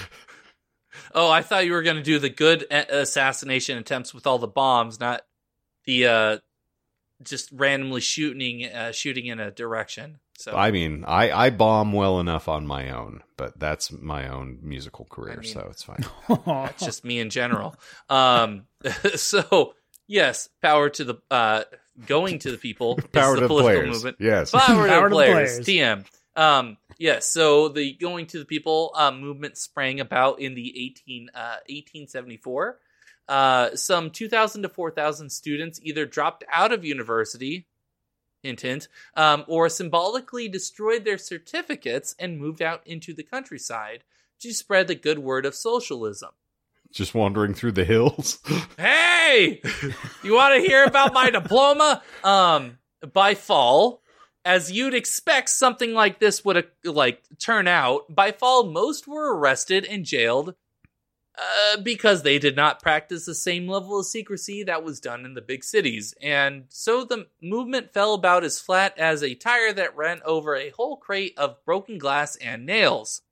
Oh, I thought you were going to do the good a- assassination attempts with all the bombs, not the uh, just randomly shooting uh, shooting in a direction. So I mean, I, I bomb well enough on my own, but that's my own musical career, I mean- so it's fine. that's just me in general. Um, so yes, power to the uh, going to the people. Power is to the the political players. movement. Yes. Power, Power to to the the players. players. T M. Um, yes, so the going to the people uh, movement sprang about in the eighteen, uh, eighteen seventy-four. Uh, some two thousand to four thousand students either dropped out of university, hint, hint, um, or symbolically destroyed their certificates and moved out into the countryside to spread the good word of socialism. Just wandering through the hills. Hey, you want to hear about my diploma? Um, by fall, as you'd expect something like this would uh, like turn out, by fall most were arrested and jailed uh, because they did not practice the same level of secrecy that was done in the big cities. And so the movement fell about as flat as a tire that ran over a whole crate of broken glass and nails.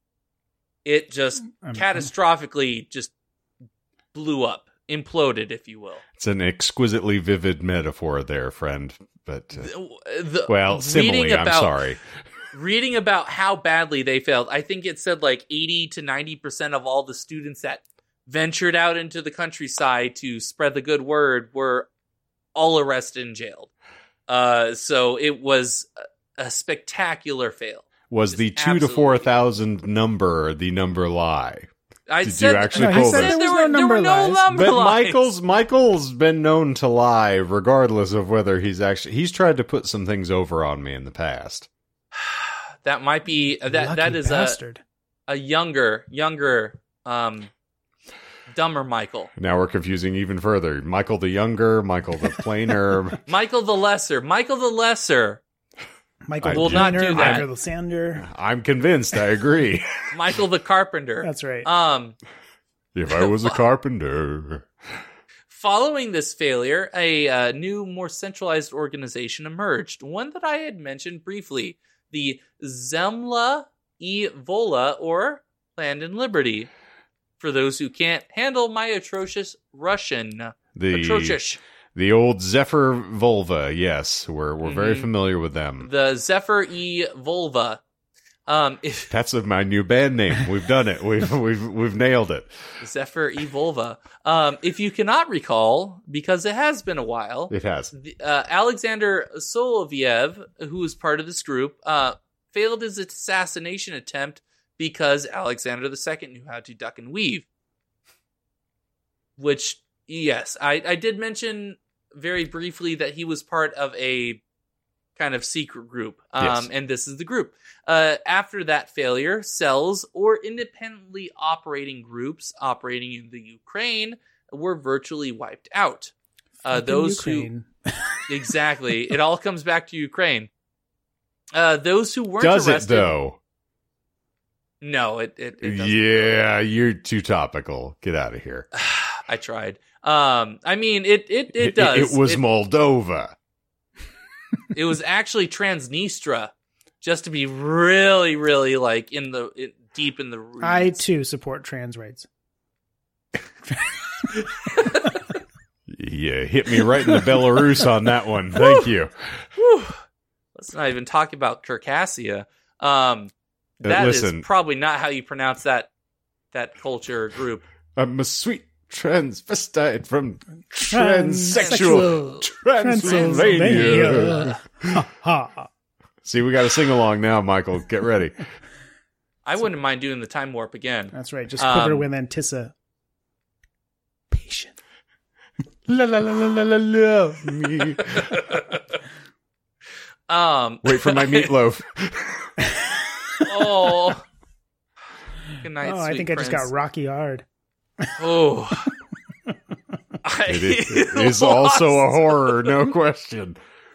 It just I'm- catastrophically just blew up, imploded, if you will. It's an exquisitely vivid metaphor there, friend. But, uh, The- the- well, simile, reading I'm about- sorry. Reading about how badly they failed, I think it said like eighty to ninety percent of all the students that ventured out into the countryside to spread the good word were all arrested and jailed. Uh, so it was a, a spectacular fail. Was Just the two to absolutely- four thousand number the number lie? I Did said, you actually I pull said this? there, There was were, no there were number no lies. number But lines. Michael's Michael's been known to lie, regardless of whether he's actually he's tried to put some things over on me in the past. That might be that. Lucky that is a bastard. a younger, younger um, Dumber Michael. Now we're confusing even further. Michael the Younger, Michael the Plainer. Michael the Lesser. Michael the Lesser. Michael I will the not Junior, do that. Michael the Sander. I'm convinced. I agree. Michael the Carpenter. That's right. Um, If I was a carpenter. Following this failure, a uh, new, more centralized organization emerged. One that I had mentioned briefly. The Zemla e Vola, or Land and Liberty. For those who can't handle my atrocious Russian. The, atrocious. The old Zephyr Volva, yes. We're we're very Mhm. familiar with them. The Zephyr e Volva. Um, if That's my new band name. We've done it. We've we've we've nailed it. Zephyr e Volva. Um, if you cannot recall, because it has been a while, It has. the, uh, Alexander Soloviev, who was part of this group, uh, failed his assassination attempt because Alexander the Second knew how to duck and weave. Which, yes, I, I did mention very briefly that he was part of a kind of secret group. Um, Yes. And this is the group. Uh, after that failure, cells or independently operating groups operating in the Ukraine were virtually wiped out. Uh, Fucking those Ukraine. who exactly, it all comes back to Ukraine. Uh, those who weren't Does arrested, it though? no, it it, it doesn't. Yeah, you're too topical. Get out of here. I tried. Um, I mean, it it it does. It, was It, Moldova. it was actually Transnistria, just to be really, really like in the in, deep in the roots. I too support trans rights. Yeah, hit me right in the Belarus on that one. Thank you. Whew. Let's not even talk about Circassia. Um, Uh, that is listen. probably not how you pronounce that that culture group. I'm a sweet transvestite from Transsexual transsexual Transylvania. Ha ha. See, we got to sing along now, Michael. Get ready. I wouldn't mind doing the time warp again. That's right. Just quiver Um, with Antissa. Patient. La la la la la la love me. Um, Wait for my meatloaf. oh, good night, Oh, I sweet think I just prince. got rocky hard. Oh, I It is, it is also a lost- horror, no question.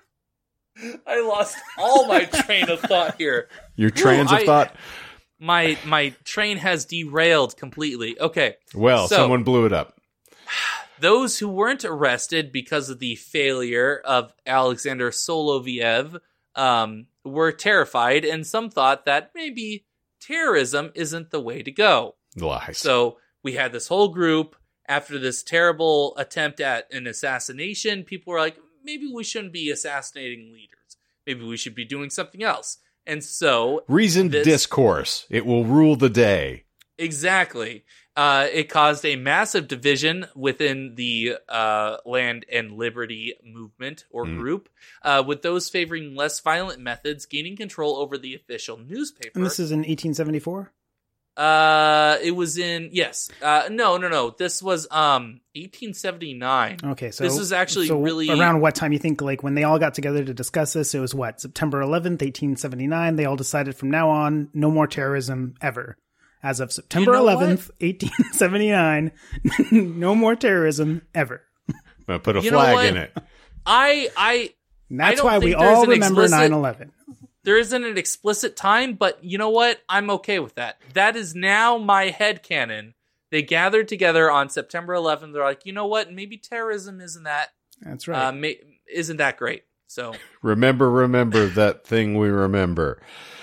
I lost all my train of thought here. Your trans of I- thought? My my train has derailed completely. Okay, Well, so- someone blew it up. those who weren't arrested because of the failure of Alexander Soloviev um, were terrified, and some thought that maybe terrorism isn't the way to go. Lies. So we had this whole group. After this terrible attempt at an assassination, people were like, maybe we shouldn't be assassinating leaders. Maybe we should be doing something else. And so, Reasoned this- discourse. It will rule the day. exactly, uh, it caused a massive division within the uh, Land and Liberty movement or Mm. group, uh, with those favoring less violent methods gaining control over the official newspaper. And this is in eighteen seventy-four? Uh, it was in yes. Uh, no, no, no. This was um eighteen seventy-nine. Okay, so This is actually so really- around what time you think? Like when they all got together to discuss this, it was what, September eleventh, eighteen seventy-nine. They all decided from now on, no more terrorism ever. As of September You know eleventh, eighteen seventy-nine, no more terrorism ever. I'm gonna put a You know flag what? in it. I I And that's don't why we think there's all an remember explicit- nine eleven. there isn't an explicit time, but you know what? I'm okay with that. That is now my headcanon. They gathered together on September eleventh. They're like, you know what? Maybe terrorism isn't that That's right. uh, ma- isn't that great. So Remember, remember that thing we remember.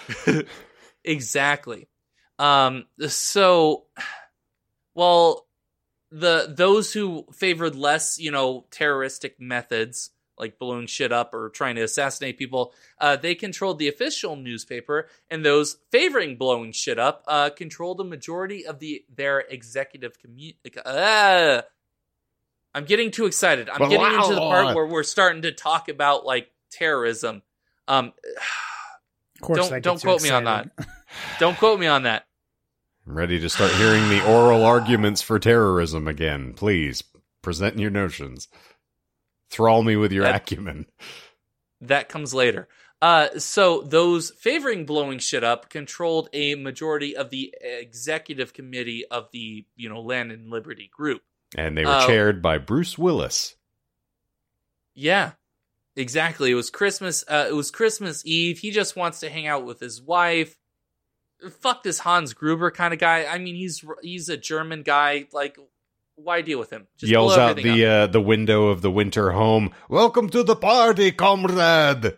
exactly. Um. So, well, the those who favored less, you know, terroristic methods like blowing shit up or trying to assassinate people, uh, they controlled the official newspaper, and those favoring blowing shit up uh, controlled the majority of the their executive community. Uh, I'm getting too excited. I'm getting into the part where we're starting to talk about like terrorism. Um, of course, don't that don't gets you quote me on that. excited. Don't quote me on that. I'm ready to start hearing the oral arguments for terrorism again. Please, present your notions. Thrall me with your That- acumen. That comes later. Uh, so those favoring blowing shit up controlled a majority of the executive committee of the, you know, Land and Liberty group. And they were Uh, chaired by Bruce Willis. Yeah, exactly. It was Christmas. Uh, it was Christmas Eve. He just wants to hang out with his wife. Fuck this Hans Gruber kind of guy. I mean, he's he's a German guy. Like, why deal with him? Just Yells blow out everything the up. uh, the window of the winter home. Welcome to the party, comrade.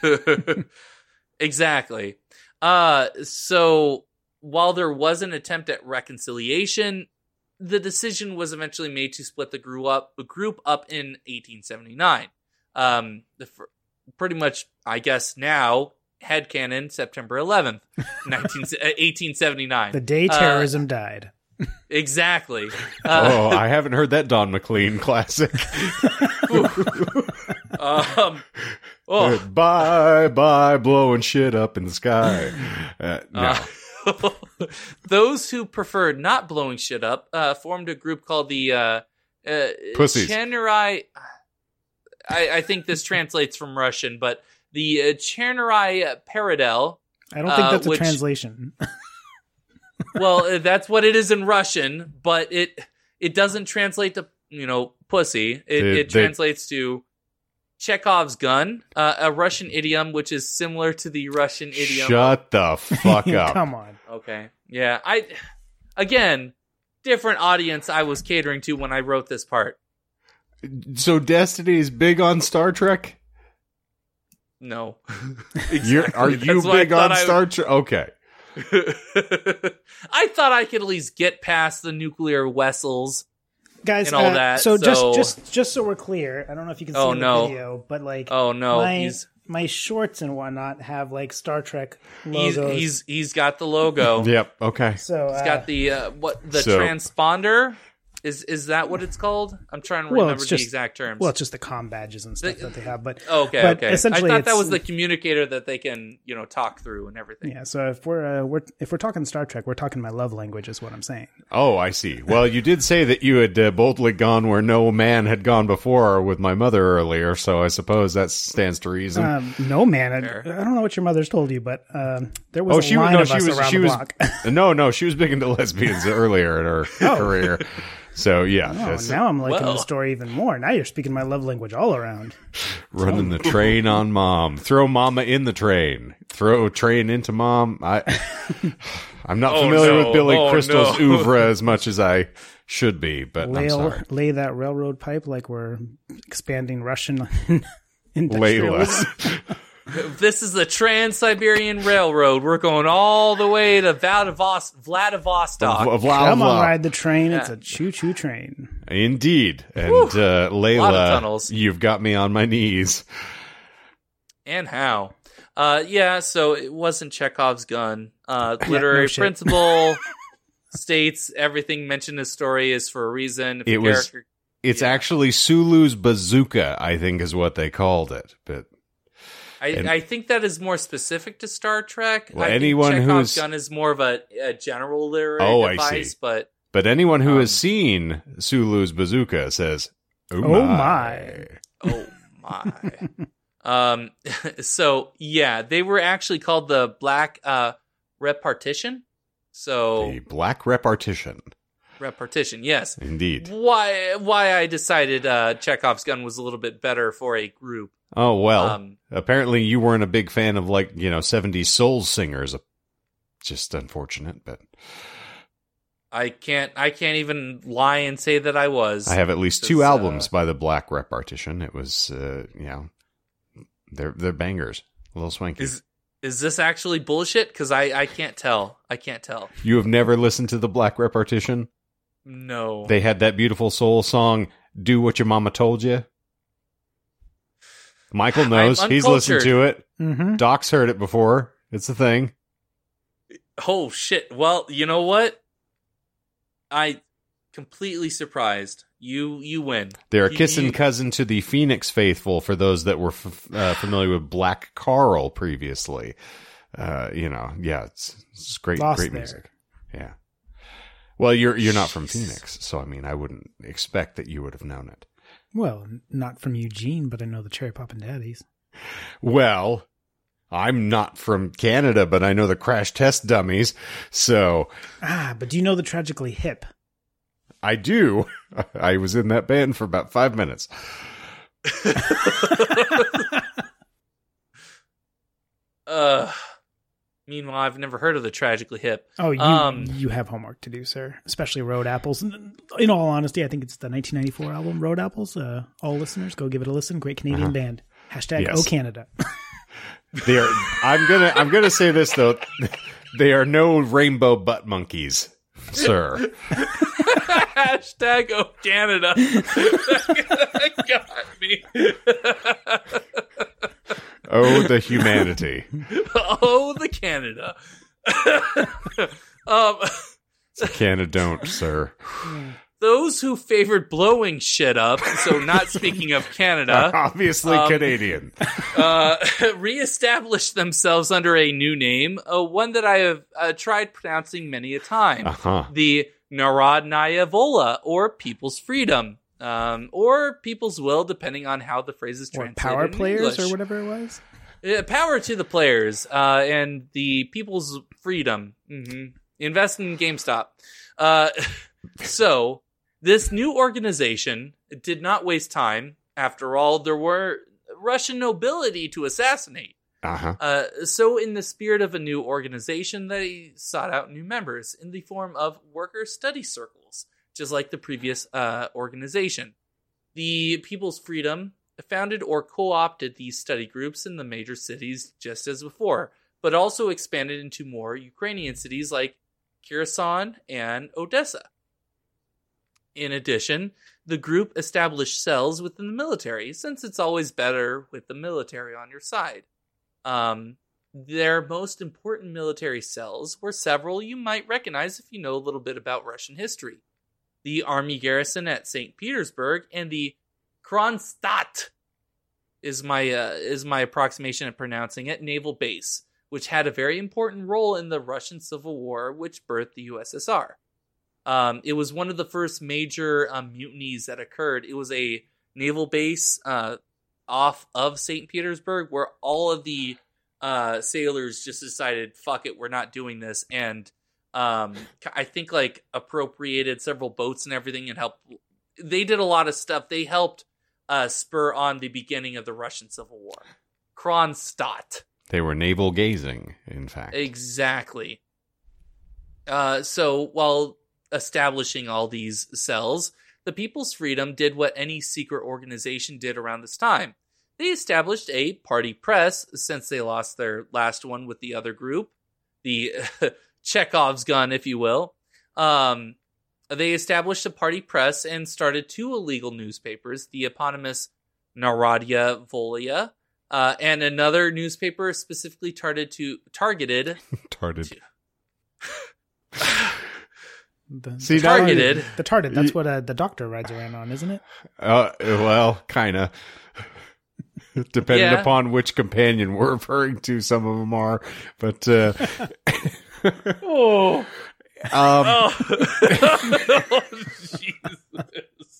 Exactly. Uh, so while there was an attempt at reconciliation, the decision was eventually made to split the group up, the group up in eighteen seventy-nine. Um, the fir- pretty much, I guess now, headcanon, September eleventh, eighteen seventy-nine. The day terrorism uh, died. Exactly. Uh, Oh, I haven't heard that Don McLean classic. um, oh. Bye, bye, blowing shit up in the sky. Uh, no. Uh, those who preferred not blowing shit up uh, formed a group called the uh, uh, Pussies. Chernorai. I, I think this translates from Russian, but the uh, Chernorai Paradel. I don't think that's uh, a which, translation. Well, uh, that's what it is in Russian, but it it doesn't translate to, you know, pussy. It, They- it they- translates to Chekhov's gun, uh, a Russian idiom which is similar to the Russian idiom. Shut the fuck up. Come on. Okay. Yeah. I, again, different audience I was catering to when I wrote this part. So Destiny is big on Star Trek? No. You're, are Exactly. you That's why I big on thought I- Star Trek? Okay. I thought I could at least get past the nuclear vessels. Guys, and all uh, that, so, so- just just just so we're clear, I don't know if you can see Oh, in the no. video, but like Oh no, my he's my shorts and whatnot have like Star Trek he's logos. he's he's got the logo. Yep. Okay. so He's uh, got the uh, what the So- transponder is is that what it's called? I'm trying to Well, remember it's the just- exact terms. well, it's just the comm badges and stuff The- that they have, but okay, but okay. I essentially thought that it's- was the communicator that they can, you know, talk through and everything. yeah. So if we're uh, we're if we're talking Star Trek, we're talking my love language, is what I'm saying. Oh, I see. Well, you did say that you had uh, boldly gone where no man had gone before with my mother earlier, so I suppose that stands to reason. Um, no man, I, Fair. I don't know what your mother's told you, but um, there was oh, a she line no, of she us was around she the was block. no, no, she was big into lesbians earlier in her Oh. career. So yeah, Oh, that's now I'm liking Well. the story even more. Now you're speaking my love language all around. running the train on mom. Throw mama in the train. Throw train into mom. I, I'm not Oh, familiar no. with Billy Oh, Crystal's no. oeuvre as much as I should be, but lay, I'm sorry. lay that railroad pipe like we're expanding Russian Layla. industrialism. This is the Trans-Siberian Railroad. We're going all the way to Vladivostok. Vladivostok. Vla- Vla- Come on, Vla. ride the train. It's Yeah. a choo-choo train. Indeed. And uh, Layla, Lot of tunnels. you've got me on my knees. And how? Uh, yeah, so it wasn't Chekhov's gun. Uh, Yeah, literary no shit. principle states everything mentioned in the story is for a reason. If It a was- character, It's Yeah. actually Sulu's bazooka, I think is what they called it. But I, and- I think that is more specific to Star Trek. Well, I think anyone Chekhov's who's- gun is more of a, a general literary Oh, I device, see. but but anyone who Um, has seen Sulu's bazooka says, "Oh, Oh, my. oh my. um, so yeah, they were actually called the Black uh, Repartition. So The black repartition." Repartition, yes. Indeed. Why why I decided uh, Chekhov's gun was a little bit better for a group. Oh, well, Um, apparently you weren't a big fan of, like, you know, seventies soul singers. Just unfortunate, but I can't I can't even lie and say that I was. I have at least two Because, uh, albums by the Black Repartition. It was, uh, you know, they're they're bangers, a little swanky. Is is this actually bullshit? Because I, I can't tell. I can't tell. You have never listened to the Black Repartition? No. They had that beautiful soul song, "Do What Your Mama Told You." Michael knows. I'm He's listened to it. Mm-hmm. Doc's heard it before. It's a thing. Oh shit. Well, you know what? I completely surprised. You you win. They're a You- kissing you- cousin to the Phoenix Faithful, for those that were f- uh, familiar with Black Carl previously. Uh, you know, yeah, it's, it's great, Lost great there. music. Yeah. Well, you're you're not from Phoenix, so I mean, I wouldn't expect that you would have known it. Well, not from Eugene, but I know the Cherry Poppin' Daddies. Well, I'm not from Canada, but I know the Crash Test Dummies, so... Ah, but do you know the Tragically Hip? I do. I was in that band for about five minutes. uh, meanwhile, I've never heard of the Tragically Hip. Oh, you um, you have homework to do, sir. Especially Road Apples. In all honesty, I think it's the nineteen ninety-four album, Road Apples. Uh, all listeners, go give it a listen. Great Canadian uh-huh. band. Hashtag yes. Oh Canada. They are. I'm gonna. I'm gonna say this though. They are no rainbow butt monkeys, sir. Hashtag Oh Canada. That got me. Oh, the humanity. Oh, the Canada. um, Canada don't, sir. Those who favored blowing shit up, so not speaking of Canada. Obviously um, Canadian. uh, reestablished themselves under a new name, uh, one that I have uh, tried pronouncing many a time. Uh-huh. The Narodnaya Vola, or People's Freedom, um, or People's Will, depending on how the phrase is translated. Or Power in Players, English. or whatever it was. Uh, power to the players, uh, and the People's Freedom. Mm-hmm. Invest in GameStop. Uh, so, this new organization did not waste time. After all, there were Russian nobility to assassinate. Uh-huh. Uh, so, in the spirit of a new organization, they sought out new members in the form of worker study circles, just like the previous uh, organization. The People's Freedom founded or co-opted these study groups in the major cities just as before, but also expanded into more Ukrainian cities like Kherson and Odessa. In addition, the group established cells within the military, since it's always better with the military on your side. Um, their most important military cells were several you might recognize if you know a little bit about Russian history. The army garrison at Saint Petersburg and the Kronstadt is my uh, is my approximation of pronouncing it, naval base, which had a very important role in the Russian Civil War, which birthed the U S S R. Um, it was one of the first major um, mutinies that occurred. It was a naval base uh, off of Saint Petersburg where all of the uh, sailors just decided, fuck it, we're not doing this. And um, I think like appropriated several boats and everything and helped. They did a lot of stuff. They helped uh, spur on the beginning of the Russian Civil War. Kronstadt. They were navel gazing, in fact. Exactly. Uh, so while establishing all these cells, the People's Freedom did what any secret organization did around this time. They established a party press, since they lost their last one with the other group. The Chekhov's gun, if you will. Um, they established a party press and started two illegal newspapers, the eponymous Narodnaya Volia, uh, and another newspaper specifically targeted to targeted targeted. To, The, See, the targeted. The tarted. That's what uh, the doctor rides around on, isn't it? Uh, well, kind of. Depending Yeah. upon which companion we're referring to, some of them are. But, uh... oh. Um, oh. Oh, Jesus.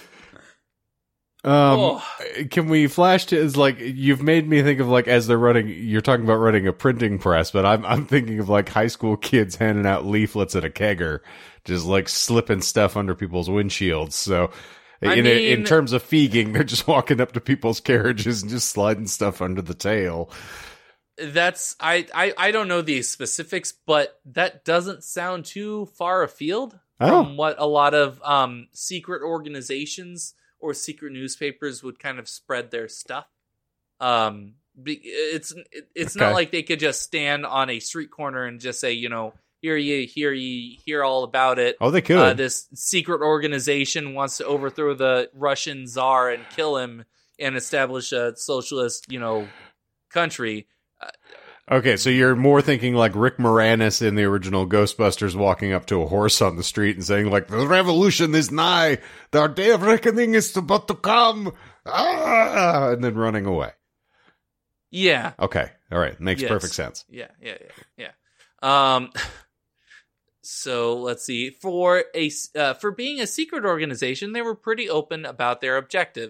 Um, Oh. Can we flash to is like you've made me think of like as they're running. You're talking about running a printing press, but I'm I'm thinking of like high school kids handing out leaflets at a kegger, just like slipping stuff under people's windshields. So, I in mean, in terms of feeging, they're just walking up to people's carriages and just sliding stuff under the tail. That's I, I I don't know the specifics, but that doesn't sound too far afield Oh. from what a lot of um secret organizations or secret newspapers would kind of spread their stuff. Um, be- it's it's Okay. not like they could just stand on a street corner and just say, you know, here ye, here ye, hear all about it. Oh, they could. Uh, this secret organization wants to overthrow the Russian Tsar and kill him and establish a socialist, you know, country. Okay, so you're more thinking like Rick Moranis in the original Ghostbusters walking up to a horse on the street and saying like, the revolution is nigh, the day of reckoning is about to come, ah! And then running away. Yeah. Okay, all right, makes Yes. perfect sense. Yeah, yeah, yeah, yeah. Um, so let's see. For a uh, for being a secret organization, they were pretty open about their objectives.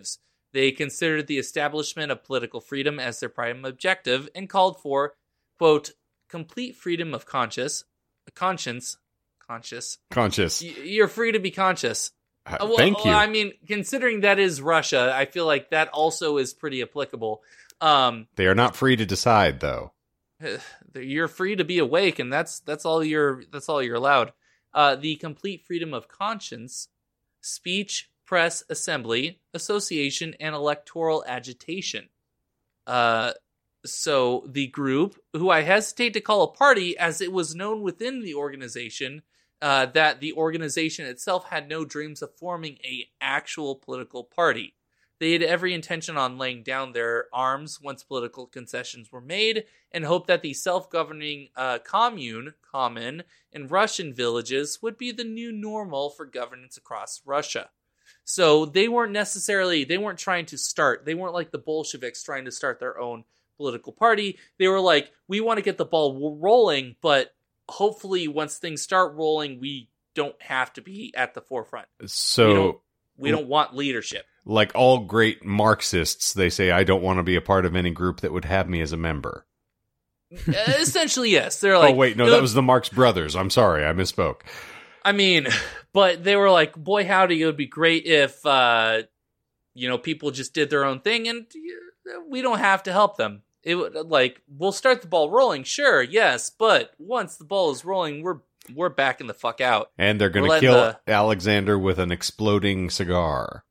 They considered the establishment of political freedom as their prime objective and called for, quote, complete freedom of conscience, conscience, conscious, Conscious. Y- You're free to be conscious. Uh, Well, Thank you. I mean, considering that is Russia, I feel like that also is pretty applicable. Um, They are not free to decide, though. you're free to be awake, and that's that's all you're that's all you're allowed. Uh, the complete freedom of conscience, speech, press, assembly, association, and electoral agitation. Uh, so the group, who I hesitate to call a party, as it was known within the organization uh, that the organization itself had no dreams of forming a actual political party. They had every intention on laying down their arms once political concessions were made, and hoped that the self-governing uh, commune, common, in Russian villages would be the new normal for governance across Russia. So they weren't necessarily, they weren't trying to start, they weren't like the Bolsheviks trying to start their own political party. They were like, we want to get the ball rolling, but hopefully once things start rolling, we don't have to be at the forefront. So, we don't, we don't want leadership. Like all great Marxists, they say, I don't want to be a part of any group that would have me as a member. Essentially, yes. They're like, oh, wait, no, that was the Marx Brothers. I'm sorry, I misspoke. I mean, but they were like, boy, howdy, it would be great if, uh, you know, people just did their own thing and we don't have to help them. It would like, we'll start the ball rolling, sure, yes, but once the ball is rolling, we're we're backing the fuck out. And they're going to kill the... Alexander with an exploding cigar.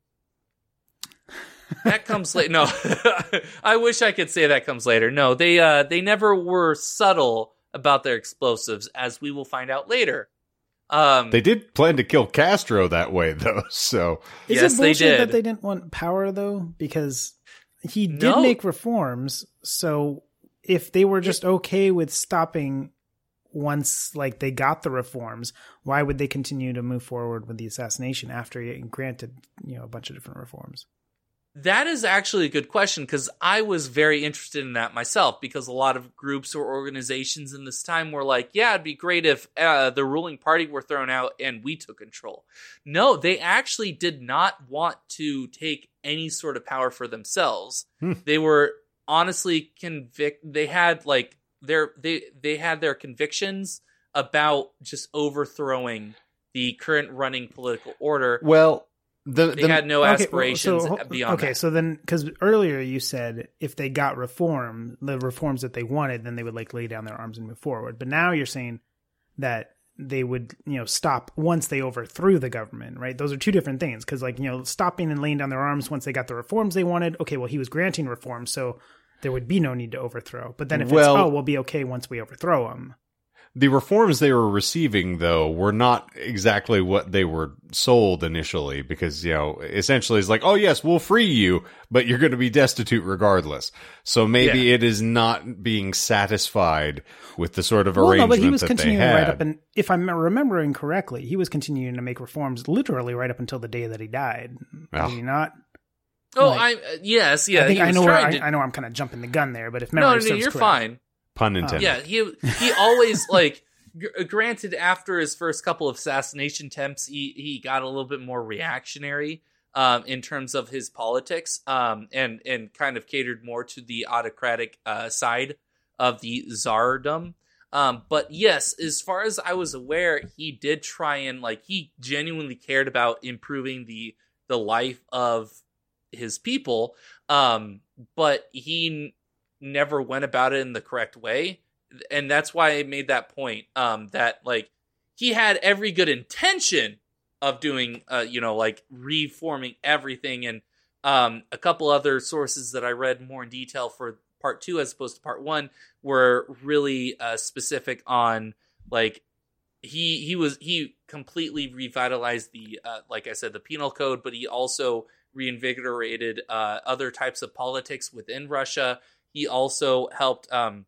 That comes later. No, I wish I could say that comes later. No, they uh, they never were subtle about their explosives, as we will find out later. Um, they did plan to kill Castro that way, though. So is yes, it bullshit they did. that they didn't want power, though? Because he did no. make reforms. So if they were just okay with stopping once, like they got the reforms, why would they continue to move forward with the assassination after he granted, you know, a bunch of different reforms? That is actually a good question, because I was very interested in that myself, because a lot of groups or organizations in this time were like, yeah, it'd be great if uh, the ruling party were thrown out and we took control. No, they actually did not want to take any sort of power for themselves. Hmm. They were honestly convict. They had like their they they had their convictions about just overthrowing the current running political order. Well, The, they the, had no okay, aspirations well, so, beyond okay, that. so then, because earlier you said if they got reform, the reforms that they wanted, then they would like lay down their arms and move forward. But now you're saying that they would, you know, stop once they overthrew the government, right? Those are two different things. Because, like, you know, stopping and laying down their arms once they got the reforms they wanted. Okay, well, he was granting reforms, so there would be no need to overthrow. But then if well, it's, oh, we'll be okay once we overthrow him. The reforms they were receiving, though, were not exactly what they were sold initially, because, you know, essentially it's like, oh, yes, we'll free you, but you're going to be destitute regardless. So maybe Yeah. it is not being satisfied with the sort of Well, no, arrangement but he was that they continuing had. right up, and if I'm remembering correctly, he was continuing to make reforms literally right up until the day that he died. Well. Did he not? Oh, Like, I uh, yes, yeah. I think he I was know where trying I, to- I know I'm kind of jumping the gun there, but if No, memory no, no, serves you're correct- fine. Pun intended. Yeah, he he always like. G- granted, after his first couple of assassination attempts, he he got a little bit more reactionary um, in terms of his politics, um, and and kind of catered more to the autocratic uh, side of the czardom. Um, but yes, as far as I was aware, he did try and like he genuinely cared about improving the the life of his people, um, but he n- never went about it in the correct way. And that's why I made that point, um, that, like, he had every good intention of doing, uh, you know, like, reforming everything. And um, a couple other sources that I read more in detail for part two as opposed to part one were really uh, specific on, like, he he was he completely revitalized the, uh, like I said, the penal code, but he also reinvigorated uh, other types of politics within Russia. He also helped... Um,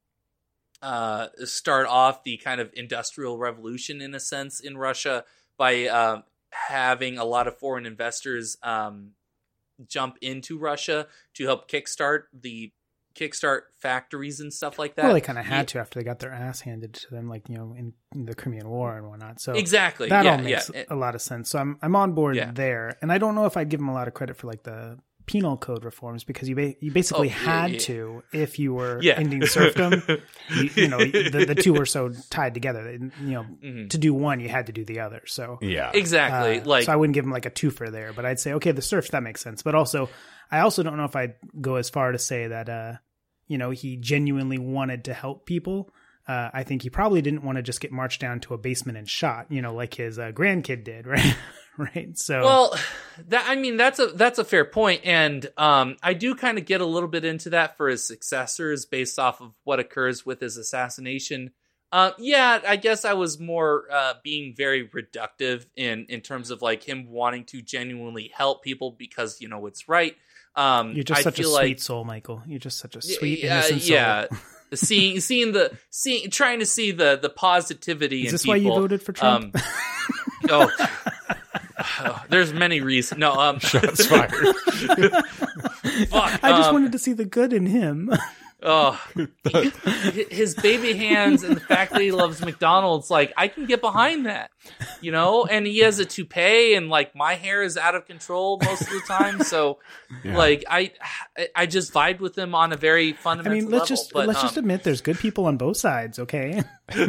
Uh, start off the kind of industrial revolution in a sense in Russia by uh, having a lot of foreign investors um, jump into Russia to help kickstart the kickstart factories and stuff like that. Well, they kind of had He- to after they got their ass handed to them, like, you know, in, in the Crimean War and whatnot. So exactly that yeah, all makes yeah. a lot of sense. So I'm I'm on board Yeah. there, and I don't know if I'd give him a lot of credit for like the penal code reforms because you ba- you basically Oh, yeah, had yeah. to if you were Yeah. ending serfdom. you, you know, the, the two were so tied together. that, You know, Mhm. to do one, you had to do the other. So Yeah. Exactly. uh, like so I wouldn't give him like a twofer there, but I'd say okay, the serfs that makes sense. But also, I also don't know if I'd go as far to say that uh, you know, he genuinely wanted to help people. Uh, I think he probably didn't want to just get marched down to a basement and shot, you know, like his uh, grandkid did, right? right. So, Well, that I mean that's a that's a fair point, and um, I do kind of get a little bit into that for his successors based off of what occurs with his assassination. Uh, yeah, I guess I was more uh, being very reductive in in terms of like him wanting to genuinely help people because you know it's right. Um, you're just I such a feel sweet like, soul, Michael. You're just such a sweet, yeah, innocent soul. yeah. seeing seeing the seeing trying to see the the positivity Is in this people. why you voted for Trump? Um, oh, oh, there's many reasons. No, um, Shots fired. fuck. I just um, wanted to see the good in him. Oh, he- his baby hands and the fact that he loves McDonald's, like I can get behind that, you know. And he has a toupee, and like my hair is out of control most of the time. So, Yeah. like I, I just vibed with him on a very I fundamental mean, let's level. just but, let's um, just admit there's good people on both sides, okay?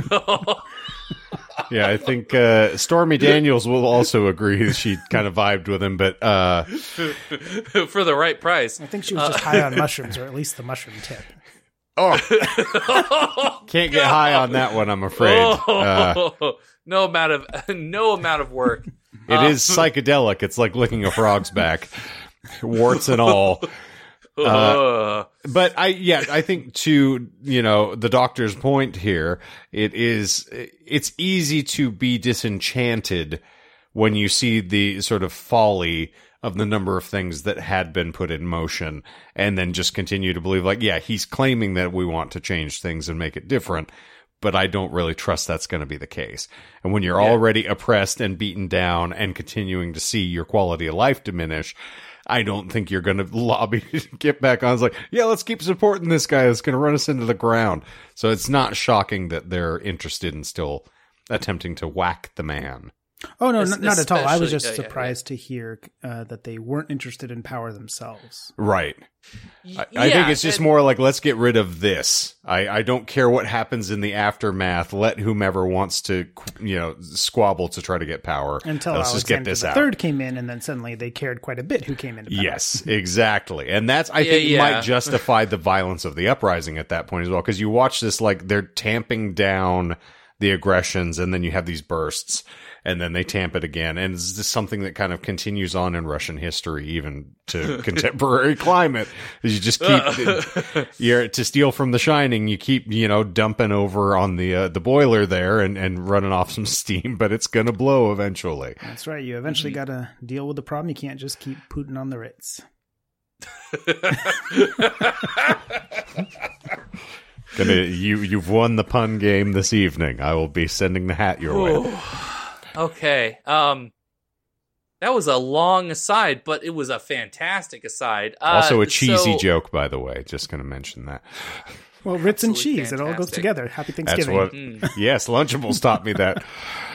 Yeah, I think uh, Stormy Daniels will also agree that she kind of vibed with him, but uh, for the right price. I think she was just high on mushrooms, or at least the mushroom tip. oh, can't get high on that one, I'm afraid. Uh, Oh, no amount of no amount of work. it is psychedelic. It's like licking a frog's back, warts and all. Uh, But I, yeah, I think to, you know, the doctor's point here, it is, it's easy to be disenchanted when you see the sort of folly of the number of things that had been put in motion and then just continue to believe like, yeah, he's claiming that we want to change things and make it different, but I don't really trust that's going to be the case. And when you're Yeah. already oppressed and beaten down and continuing to see your quality of life diminish, I don't think you're going to lobby to get back on. It's like, yeah, let's keep supporting this guy that's going to run us into the ground. So it's not shocking that they're interested in still attempting to whack the man. Oh no, Es- not, not at all. I was especially- just yeah, yeah, surprised to hear uh, that they weren't interested in power themselves. Right. y- I, I think yeah, it's just and- more like, let's get rid of this. I, I don't care what happens in the aftermath. Let whomever wants to, you know, squabble to try to get power. Until let's just get Alexander this the out. Third came in, and then suddenly they cared quite a bit who came into power. Yes, exactly. And that's, I Yeah, think, yeah. might justify the violence of the uprising at that point as well. Because you watch this, like, they're tamping down the aggressions, and then you have these bursts, and then they tamp it again. And it's just something that kind of continues on in Russian history, even to contemporary climate. Is you just keep, you're, to steal from The Shining, you keep, you know, dumping over on the uh, the boiler there and, and running off some steam, but it's going to blow eventually. That's right. You eventually got to deal with the problem. You can't just keep Putin on the Ritz. Gonna, you, you've won the pun game this evening. I will be sending the hat your way. Ooh. Okay. Um, that was a long aside, but it was a fantastic aside. Uh, Also a cheesy so- joke, by the way. Just going to mention that. Well, Ritz and Absolutely cheese, it all goes fantastic. together. Happy That's Thanksgiving. what. Mm. Yes, Lunchables taught me that.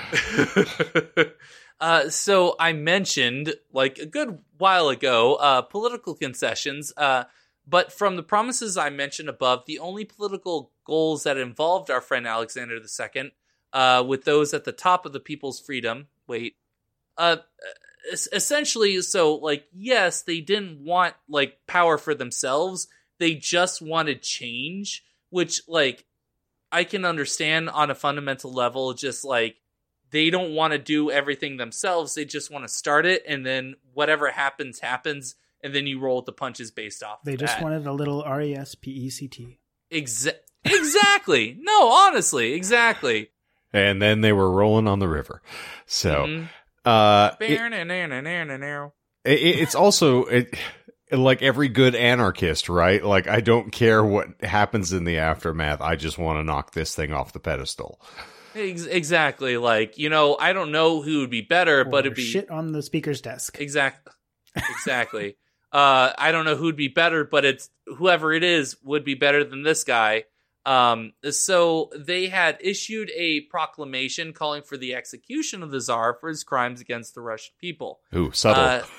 uh, so I mentioned, like a good while ago, uh, political concessions. Uh, but from the promises I mentioned above, the only political goals that involved our friend Alexander the Second, uh, with those at the top of the people's freedom. Wait, uh, es- essentially, so like, yes, they didn't want like power for themselves. They just wanted change, which like I can understand on a fundamental level. Just like they don't want to do everything themselves. They just want to start it, and then whatever happens, happens, and then you roll with the punches based off. They of just that. wanted a little R E S P E C T. Exa- exactly. No, honestly, exactly. And then they were rolling on the river. So, Mhm. uh, it, Bear-na-na-na-na-na-na. it, it's also it, like every good anarchist, right? Like, I don't care what happens in the aftermath. I just want to knock this thing off the pedestal. Ex- exactly. Like, you know, I don't know who would be better, but Or it'd be shit on the speaker's desk. exact. Exactly. uh, I don't know who'd be better, but it's whoever it is would be better than this guy. Um, so they had issued a proclamation calling for the execution of the Tsar for his crimes against the Russian people. Ooh, subtle. Uh,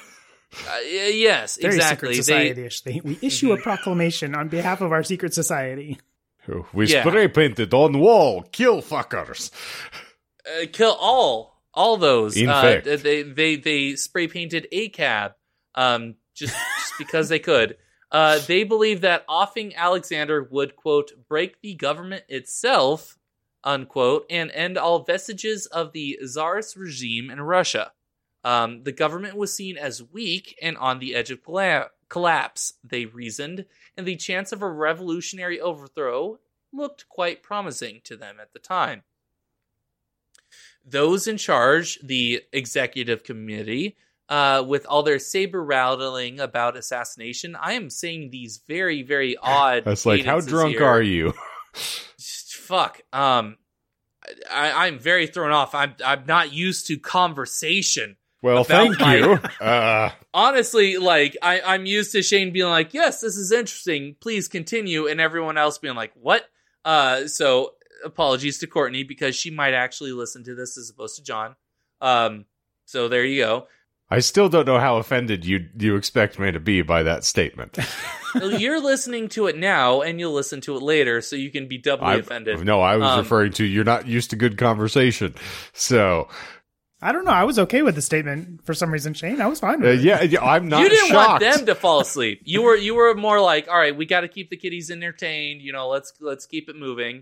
Uh, yes, Very exactly. secret society-ish thing. We issue a proclamation on behalf of our secret society. We Yeah. spray painted on wall. Kill fuckers. Uh, kill all, all those. In uh, fact. they they they spray painted A C A B, um, just just because they could. Uh, they believe that offing Alexander would, quote, break the government itself, unquote, and end all vestiges of the Tsarist regime in Russia. Um, the government was seen as weak and on the edge of colla- collapse, they reasoned, and the chance of a revolutionary overthrow looked quite promising to them at the time. Those in charge, the executive committee, uh, with all their saber rattling about assassination, I am saying these very, very odd. That's like, how cadences drunk here. are you? Just, fuck. Um, I, I'm very thrown off. I'm I'm not used to conversation. Well, About thank my- you. Uh, Honestly, like I, I'm used to Shane being like, "Yes, this is interesting. Please continue," and everyone else being like, "What?" Uh, so apologies to Courtney because she might actually listen to this as opposed to John. Um, so there you go. I still don't know how offended you you expect me to be by that statement. You're listening to it now, and you'll listen to it later, so you can be doubly I, offended. No, I was Um, referring to you're not used to good conversation. So, I don't know. I was okay with the statement for some reason, Shane. I was fine uh, with it. yeah, yeah, I'm not You didn't shocked. want them to fall asleep. You were you were more like, all right, we got to keep the kiddies entertained. You know, let's let's keep it moving.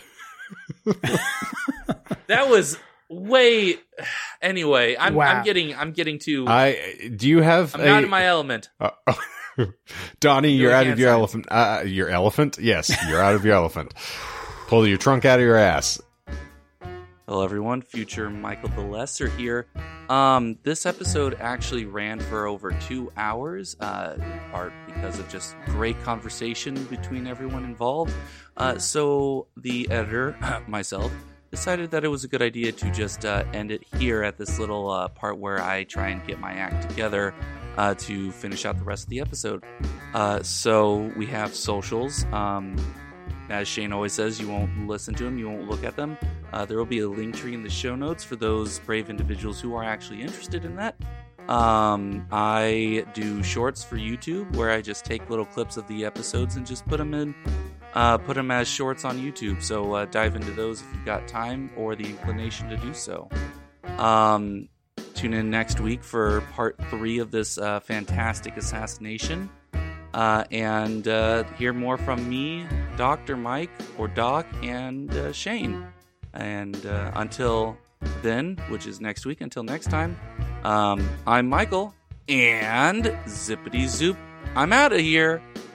That was way. Anyway, I'm Wow. I'm getting I'm getting too. I do you have I'm a, not in my element. Uh, Donnie, you're Doing out hand of your signs. elephant. Uh, your elephant? Yes, you're out of your elephant. Pull your trunk out of your ass. Hello, everyone. Future Michael the Lesser here. Um, this episode actually ran for over two hours, uh, in part because of just great conversation between everyone involved. Uh, so the editor, myself, decided that it was a good idea to just uh, end it here at this little uh, part where I try and get my act together uh, to finish out the rest of the episode. Uh, so we have socials. Um, as Shane always says, you won't listen to them, you won't look at them. Uh, there will be a link tree in the show notes for those brave individuals who are actually interested in that. Um, I do shorts for YouTube where I just take little clips of the episodes and just put them in, uh, put them as shorts on YouTube. So uh, dive into those if you've got time or the inclination to do so. Um, tune in next week for part three of this uh, fantastic assassination. Uh, and uh, hear more from me, Doctor Mike, or Doc, and uh, Shane. And uh, until then, which is next week, until next time, um, I'm Michael, and zippity zoop, I'm out of here.